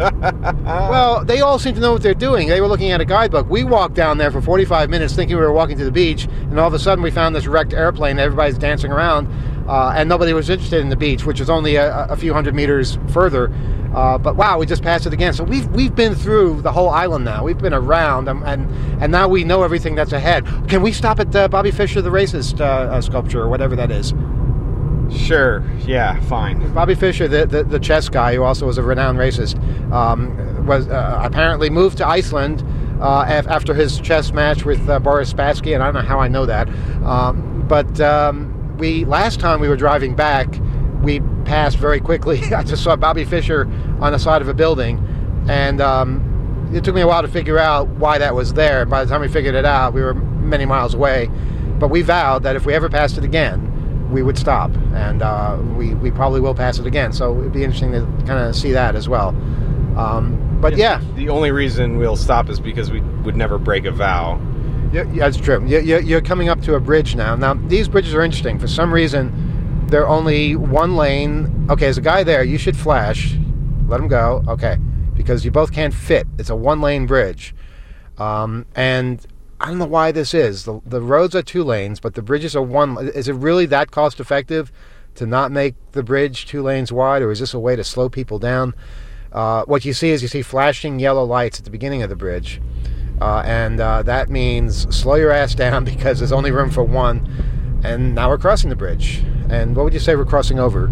Well, they all seem to know what they're doing. They were looking at a guidebook. We walked down there for forty-five minutes thinking we were walking to the beach, and all of a sudden we found this wrecked airplane. Everybody's dancing around. uh, and nobody was interested in the beach, which is only a, a few hundred meters further. Uh, but wow, we just passed it again. So we've we've been through the whole island now. We've been around, and and, and now we know everything that's ahead. Can we stop at uh, Bobby Fischer, the racist uh, uh, sculpture, or whatever that is? Sure. Yeah. Fine. Bobby Fischer, the, the, the chess guy, who also was a renowned racist, um, was uh, apparently moved to Iceland uh, af- after his chess match with uh, Boris Spassky, and I don't know how I know that. Um, but um, we last time we were driving back, we passed very quickly. I just saw Bobby Fischer on the side of a building, and um, it took me a while to figure out why that was there. By the time we figured it out, we were many miles away. But we vowed that if we ever passed it again, we would stop, and uh, we, we probably will pass it again. So it'd be interesting to kind of see that as well. Um, but yeah. The only reason we'll stop is because we would never break a vow. Yeah, yeah, that's true. You're, you're coming up to a bridge now. Now, these bridges are interesting. For some reason, they're only one lane. Okay, there's a guy there. You should flash. Let him go. Okay. Because you both can't fit. It's a one-lane bridge. Um, and I don't know why this is. The, the roads are two lanes, but the bridges are one. Is it really that cost-effective to not make the bridge two lanes wide, or is this a way to slow people down? Uh, what you see is you see flashing yellow lights at the beginning of the bridge, uh, and uh, that means slow your ass down because there's only room for one. And now we're crossing the bridge. And what would you say we're crossing over?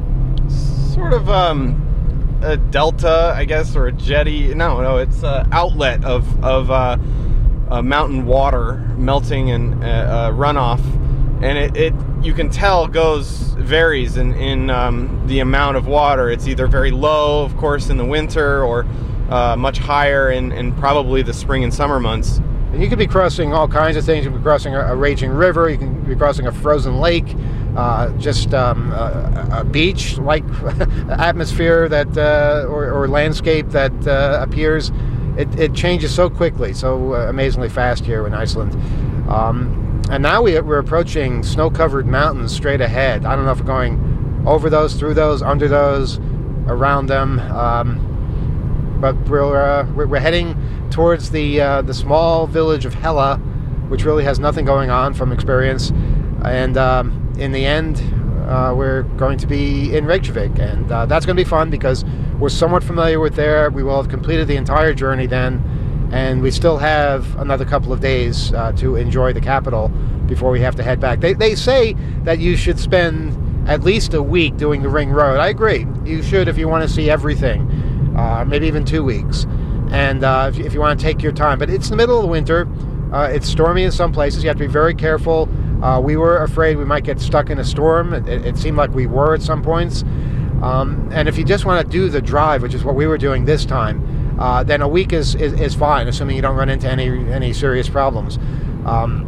Sort of um, a delta, I guess, or a jetty. No, no, it's an outlet of of. Uh, Uh, mountain water melting and uh, uh, runoff, and it, it you can tell goes varies in in um, the amount of water. It's either very low, of course, in the winter, or uh, much higher in, in probably the spring and summer months. And you could be crossing all kinds of things. You could be crossing a, a raging river. You can be crossing a frozen lake, uh, just um, a, a beach-like atmosphere that uh, or, or landscape that uh, appears. It, it changes so quickly, so uh, amazingly fast here in Iceland. Um, and now we, we're approaching snow-covered mountains straight ahead. I don't know if we're going over those, through those, under those, around them. Um, but we're, uh, we're we're heading towards the uh, the small village of Hella, which really has nothing going on from experience. And um, in the end, uh, we're going to be in Reykjavik, and uh, that's going to be fun because we're somewhat familiar with there. We will have completed the entire journey then, and we still have another couple of days uh, to enjoy the capital before we have to head back. They they say that you should spend at least a week doing the Ring Road. I agree. You should if you want to see everything, uh, maybe even two weeks. And uh, if, you, if you want to take your time. But it's the middle of the winter. Uh, it's stormy in some places. You have to be very careful. Uh, we were afraid we might get stuck in a storm. It, it seemed like we were at some points. Um, and if you just want to do the drive, which is what we were doing this time, uh, then a week is, is, is fine, assuming you don't run into any any serious problems. Um,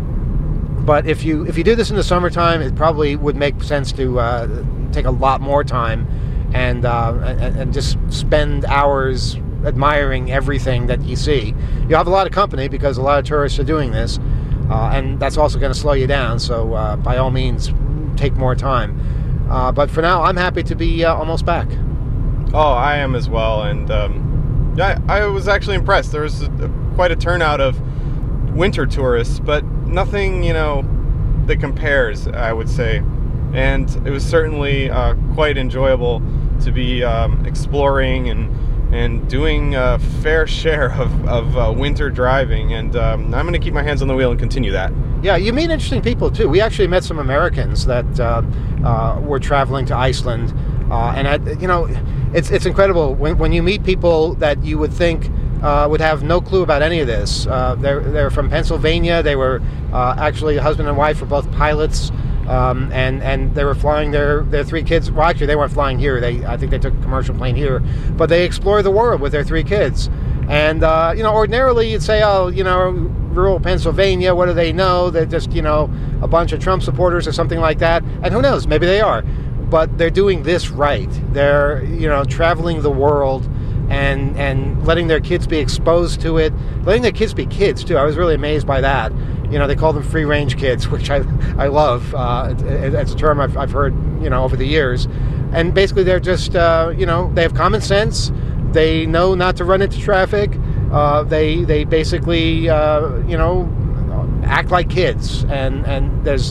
but if you if you do this in the summertime, it probably would make sense to uh, take a lot more time and, uh, and and just spend hours admiring everything that you see. You'll have a lot of company because a lot of tourists are doing this, uh, and that's also going to slow you down. So uh, by all means, take more time. Uh, but for now, I'm happy to be uh, almost back. Oh, I am as well, and um, I, I was actually impressed. There was a, a, quite a turnout of winter tourists, but nothing, you know, that compares, I would say. And it was certainly uh, quite enjoyable to be um, exploring and and doing a fair share of, of uh, winter driving, and um, I'm going to keep my hands on the wheel and continue that. Yeah, you meet interesting people too. We actually met some Americans that uh, uh, were traveling to Iceland, uh, and I, you know, it's it's incredible when when you meet people that you would think uh, would have no clue about any of this. Uh, they're they're from Pennsylvania. They were uh, actually husband and wife were both pilots. Um, and, and they were flying their, their three kids. Well, actually, they weren't flying here. They I think they took a commercial plane here. But they explored the world with their three kids. And, uh, you know, ordinarily you'd say, oh, you know, rural Pennsylvania, what do they know? They're just, you know, a bunch of Trump supporters or something like that. And who knows? Maybe they are. But they're doing this right. They're, you know, traveling the world and and letting their kids be exposed to it. Letting their kids be kids, too. I was really amazed by that. You know, they call them free-range kids, which I I love. Uh, it, it's a term I've, I've heard, you know, over the years. And basically they're just, uh, you know, they have common sense. They know not to run into traffic. Uh, they they basically, uh, you know, act like kids. And, and there's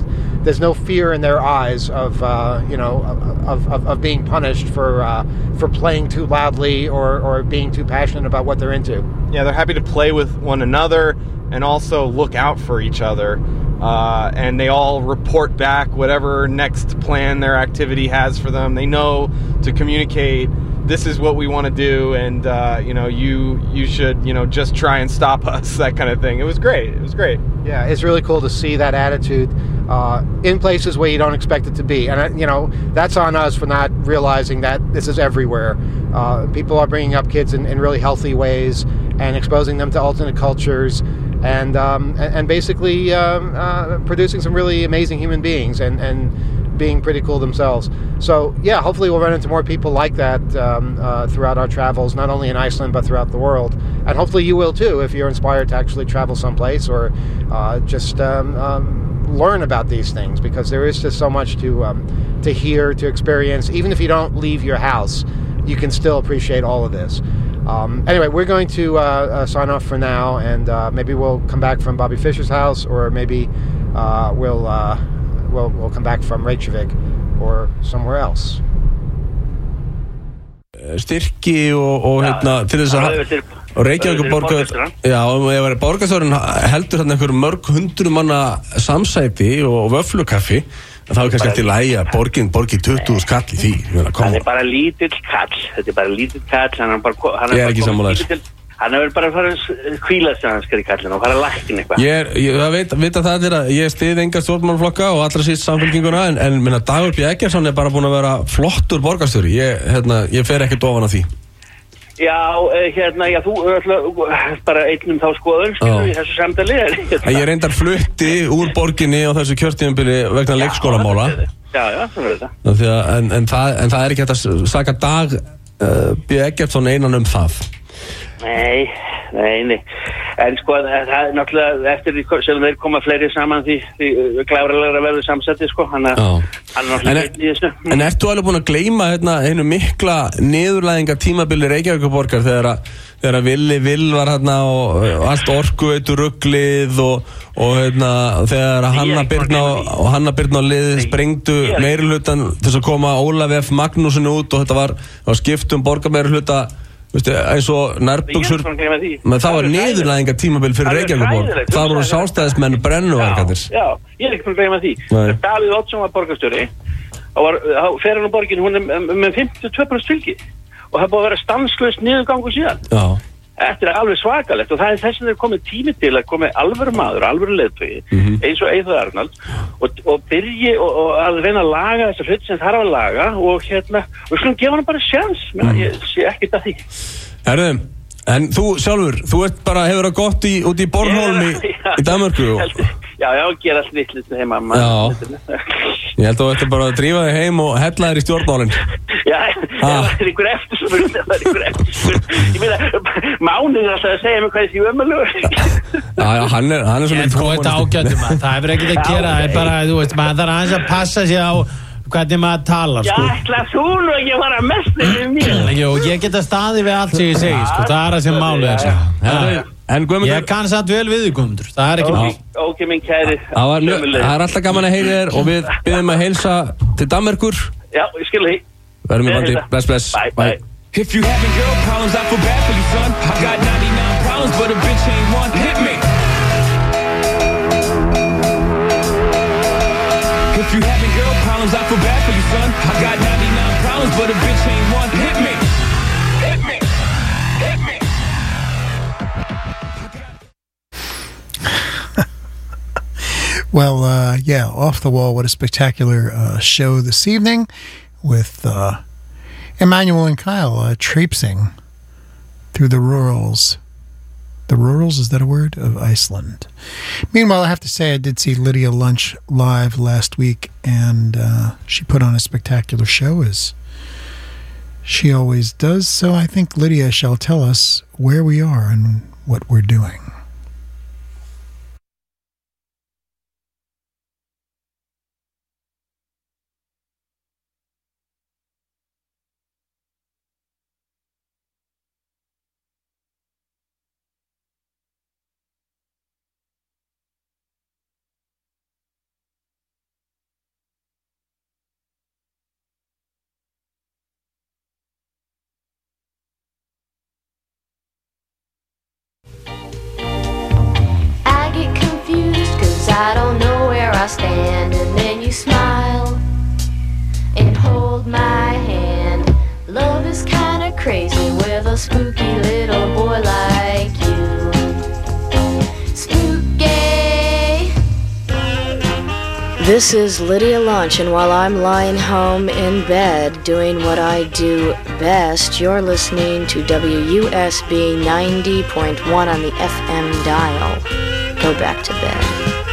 there's no fear in their eyes of uh, you know of, of, of being punished for uh, for playing too loudly or, or being too passionate about what they're into. Yeah, they're happy to play with one another and also look out for each other. Uh, and they all report back whatever next plan their activity has for them. They know to communicate, this is what we want to do, and uh, you know, you you should you know just try and stop us, that kind of thing. It was great. It was great. Yeah, it's really cool to see that attitude uh, in places where you don't expect it to be, and uh, you know that's on us for not realizing that this is everywhere. Uh, people are bringing up kids in, in really healthy ways and exposing them to alternate cultures, and um, and, and basically um, uh, producing some really amazing human beings and and. being pretty cool themselves. So yeah, hopefully we'll run into more people like that um, uh, throughout our travels, not only in Iceland but throughout the world. And hopefully you will too, if you're inspired to actually travel someplace or uh, just um, um, learn about these things, because there is just so much to um, to hear, to experience. Even if you don't leave your house, you can still appreciate all of this. Um, anyway, we're going to uh, uh, sign off for now, and uh, maybe we'll come back from Bobby Fischer's house, or maybe uh, we'll uh, We'll, we'll come back from Reykjavik or somewhere else. Styrki og, og hérna til þess að og Reykjavík borgar, já, ef borgarstjórinn heldur hérna einhver mörg hundruð manna samsæti og vöfflukaffi, þá er kannski eftir lagi að borgin borgi tuttugu skall í því. Það er bara lítill kall, þetta er bara lítill kall, hann er bara, hann er bara komið hann er bara að fara að kvíla sig hans í kallinu og fara að lækna eitthvað. Ég, ég veit, veit að það er að ég stið enga stjórnmálaflokka og allra síst Samfylkinguna, en, en minna Dagur B. Eggertsson er bara búin að vera flottur borgarstjóri. Ég, hérna, ég fer ekkert ofan af því. Já, hérna, já, þú er bara einnum þá skoður, skilur, í þessu samtali. Ég reyndar flutti úr borginni á þessu kjörtímabili vegna leikskólamála. Já, já, það er þetta. En, en, það, en það er ekki hægt að saka Dag uh, B. Eggertsson einan um það. Nei, nei, nei. En sko, það er náttúrulega eftir því sem þeir koma fleiri saman því, því kláralega verður samsetti, sko. Hann er náttúrulega einn í þessu. En ert þú alveg búin að gleyma hérna einu mikla niðurlæðingar tímabili Reykjavíkurborgar þegar að þegar að Villi Vill var hérna og, og allt Orkuveitu ruglið og, og hérna þegar að Hanna Birna og Hanna Birna og liðið sprengdu meirihlutan til þess að koma Ólaf F. Magnússon út og þetta var, var skipt um borgarmeirihluta. Veistu, eins og nærbuxur, menn það var niðurlæðingar tímabil fyrir Reykjavíkurborg. Það voru sjálfstæðismenn brennuvargandir. Já, já, ég er ekki búin að gleyma því. Davíð Oddsson var borgarstjóri og var, fer hann á borgin, hún er með fimmtíu og tvö prósent fylgi og það er búið að vera stanslaust niðurgangur síðan. Já. Þetta er alveg svakalegt og það er þess að þeir komið tími til að komið alvöru maður, alvöru leiðtogi, mm-hmm. eins og Eyþór Arnalds og, og byrji og, og að reyna að laga þessa hlut sem þarf að laga og hérna, og skulum gefa hann bara sjans, mm. ég sé ekkert að því. Herðu, en þú sjálfur, þú ert bara, hefur það gott í, út í Bornholm í, í Danmörku og... Já, já, gera allt vittlust heima. Já, ég held að þú ætti bara að drífa þig heim og hella þér í stjórnmálinn. Já, það er ykkur eftirspurn, það er ykkur eftirspurn. Ég meina, Máni er alltaf að segja mig hvað þessi ömurlegur. Já, já, hann er, hann er svona... Þú ert ágættur maður, það er ekki að gera, það er bara, þú veist, maður þarf aðeins að passa sig á hvernig maður talar, sko. Já, ætla þú nú ekki að fara að mesta við mér. Jú, ég geta staðið við allt sem ég segi, sko, það er að sem málið er, sko. En Guðmundur, ég kann satt vel við þig, Guðmundur, það er ekki mál. Ok, minn kæri. Það er alltaf gaman að heyra þér og við byrjum að heilsa til Danmerkur. Já, ég skil því. Verðum í vandi, bless, bless. Bye, bye. If you having girl problems, I feel bad for you, son. I got ninety-nine problems, but a bitch ain't one. Hit me. If you having girl problems, I feel bad for you, son. I got ninety-nine problems, but a bitch ain't one. Hit me. Hit me. Hit me. Well, uh, yeah, Off the Wall, what a spectacular uh, show this evening with uh, Emmanuel and Kyle uh, traipsing through the rurals. The rurals, is that a word? Of Iceland. Meanwhile, I have to say I did see Lydia Lunch live last week, and uh, she put on a spectacular show, as she always does. So I think Lydia shall tell us where we are and what we're doing. I don't know where I stand. And then you smile and hold my hand. Love is kinda crazy with a spooky little boy like you. Spooky. This is Lydia Lunch, and while I'm lying home in bed doing what I do best, you're listening to W U S B ninety point one on the F M dial. Go back to bed.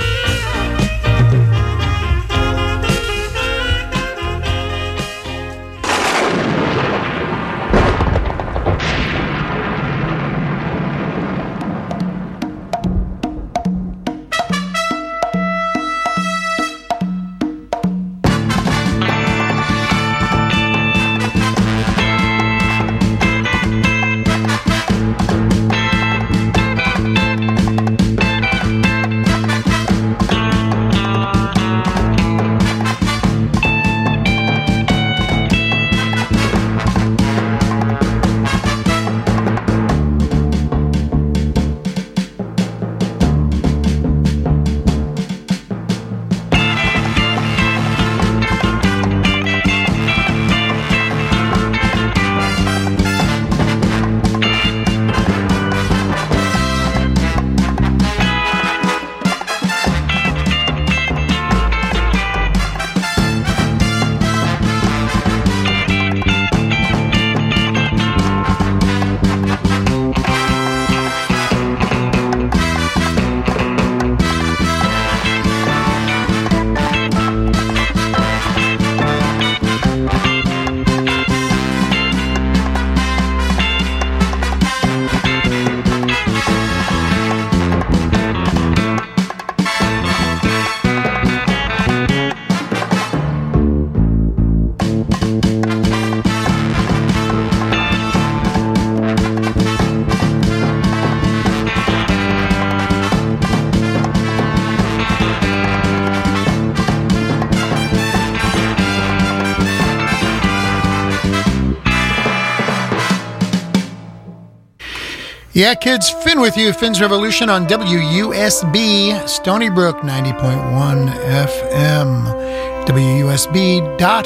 Yeah, kids, Finn with you, Finn's Revolution on W U S B, Stony Brook ninety point one F M, W U S B dot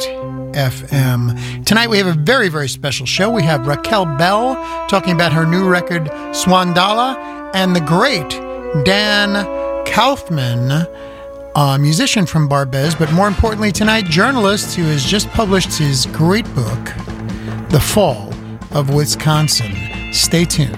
F M. Tonight we have a very, very special show. We have Raquel Bell talking about her new record, Swandala, and the great Dan Kaufman, a musician from Barbez, but more importantly tonight, journalist who has just published his great book, The Fall of Wisconsin. Stay tuned.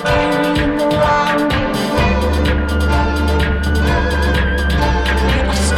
Stones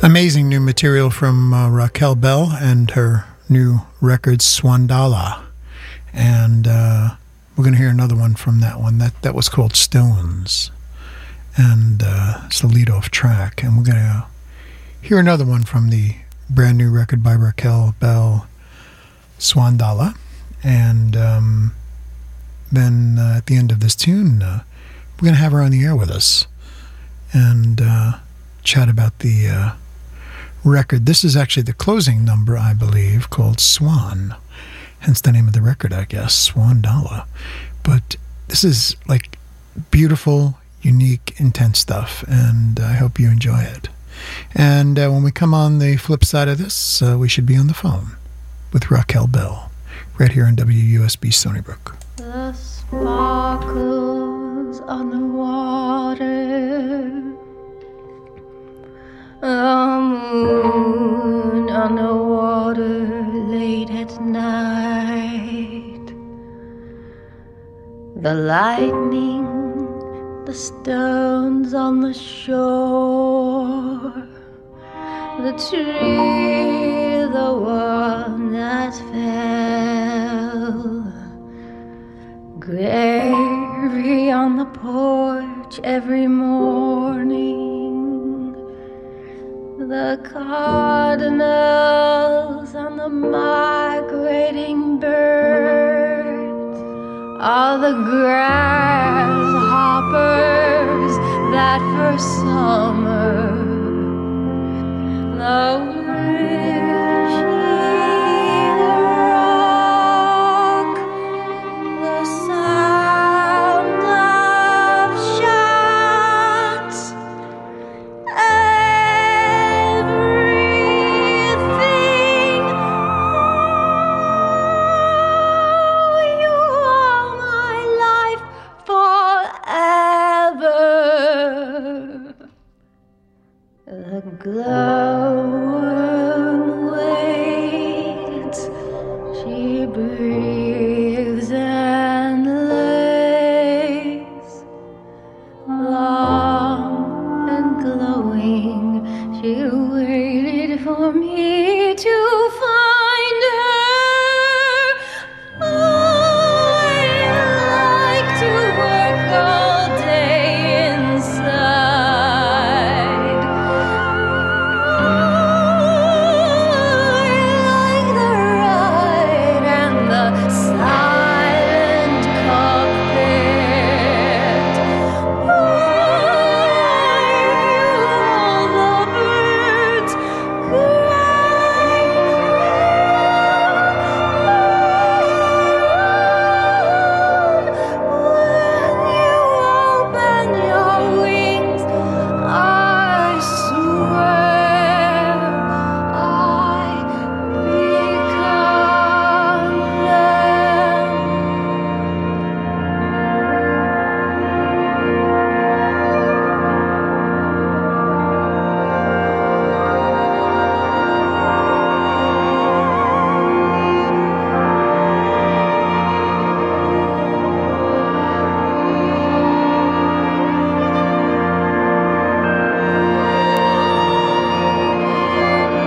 Amazing new material from uh, Raquel Bell and her new record Swandala. And uh, we're going to hear another one from that one. That, that was called Stones. And uh, it's the lead-off track. And we're going to hear another one from the brand new record by Raquel Bell, Swandala. And um, then uh, at the end of this tune, uh, we're going to have her on the air with us and uh, chat about the uh, record. This is actually the closing number, I believe, called Swan. Hence the name of the record, I guess, Swandala. But this is like beautiful, unique, intense stuff, and I hope you enjoy it. And uh, when we come on the flip side of this, uh, we should be on the phone with Raquel Bell, right here on W U S B Stony Brook. The sparkles on the water, the moon on the water late at night, the lightning, the stones on the shore, the tree, the one that fell, gravy on the porch every morning, the cardinals and the migrating birds, all the grasshoppers that first summer, the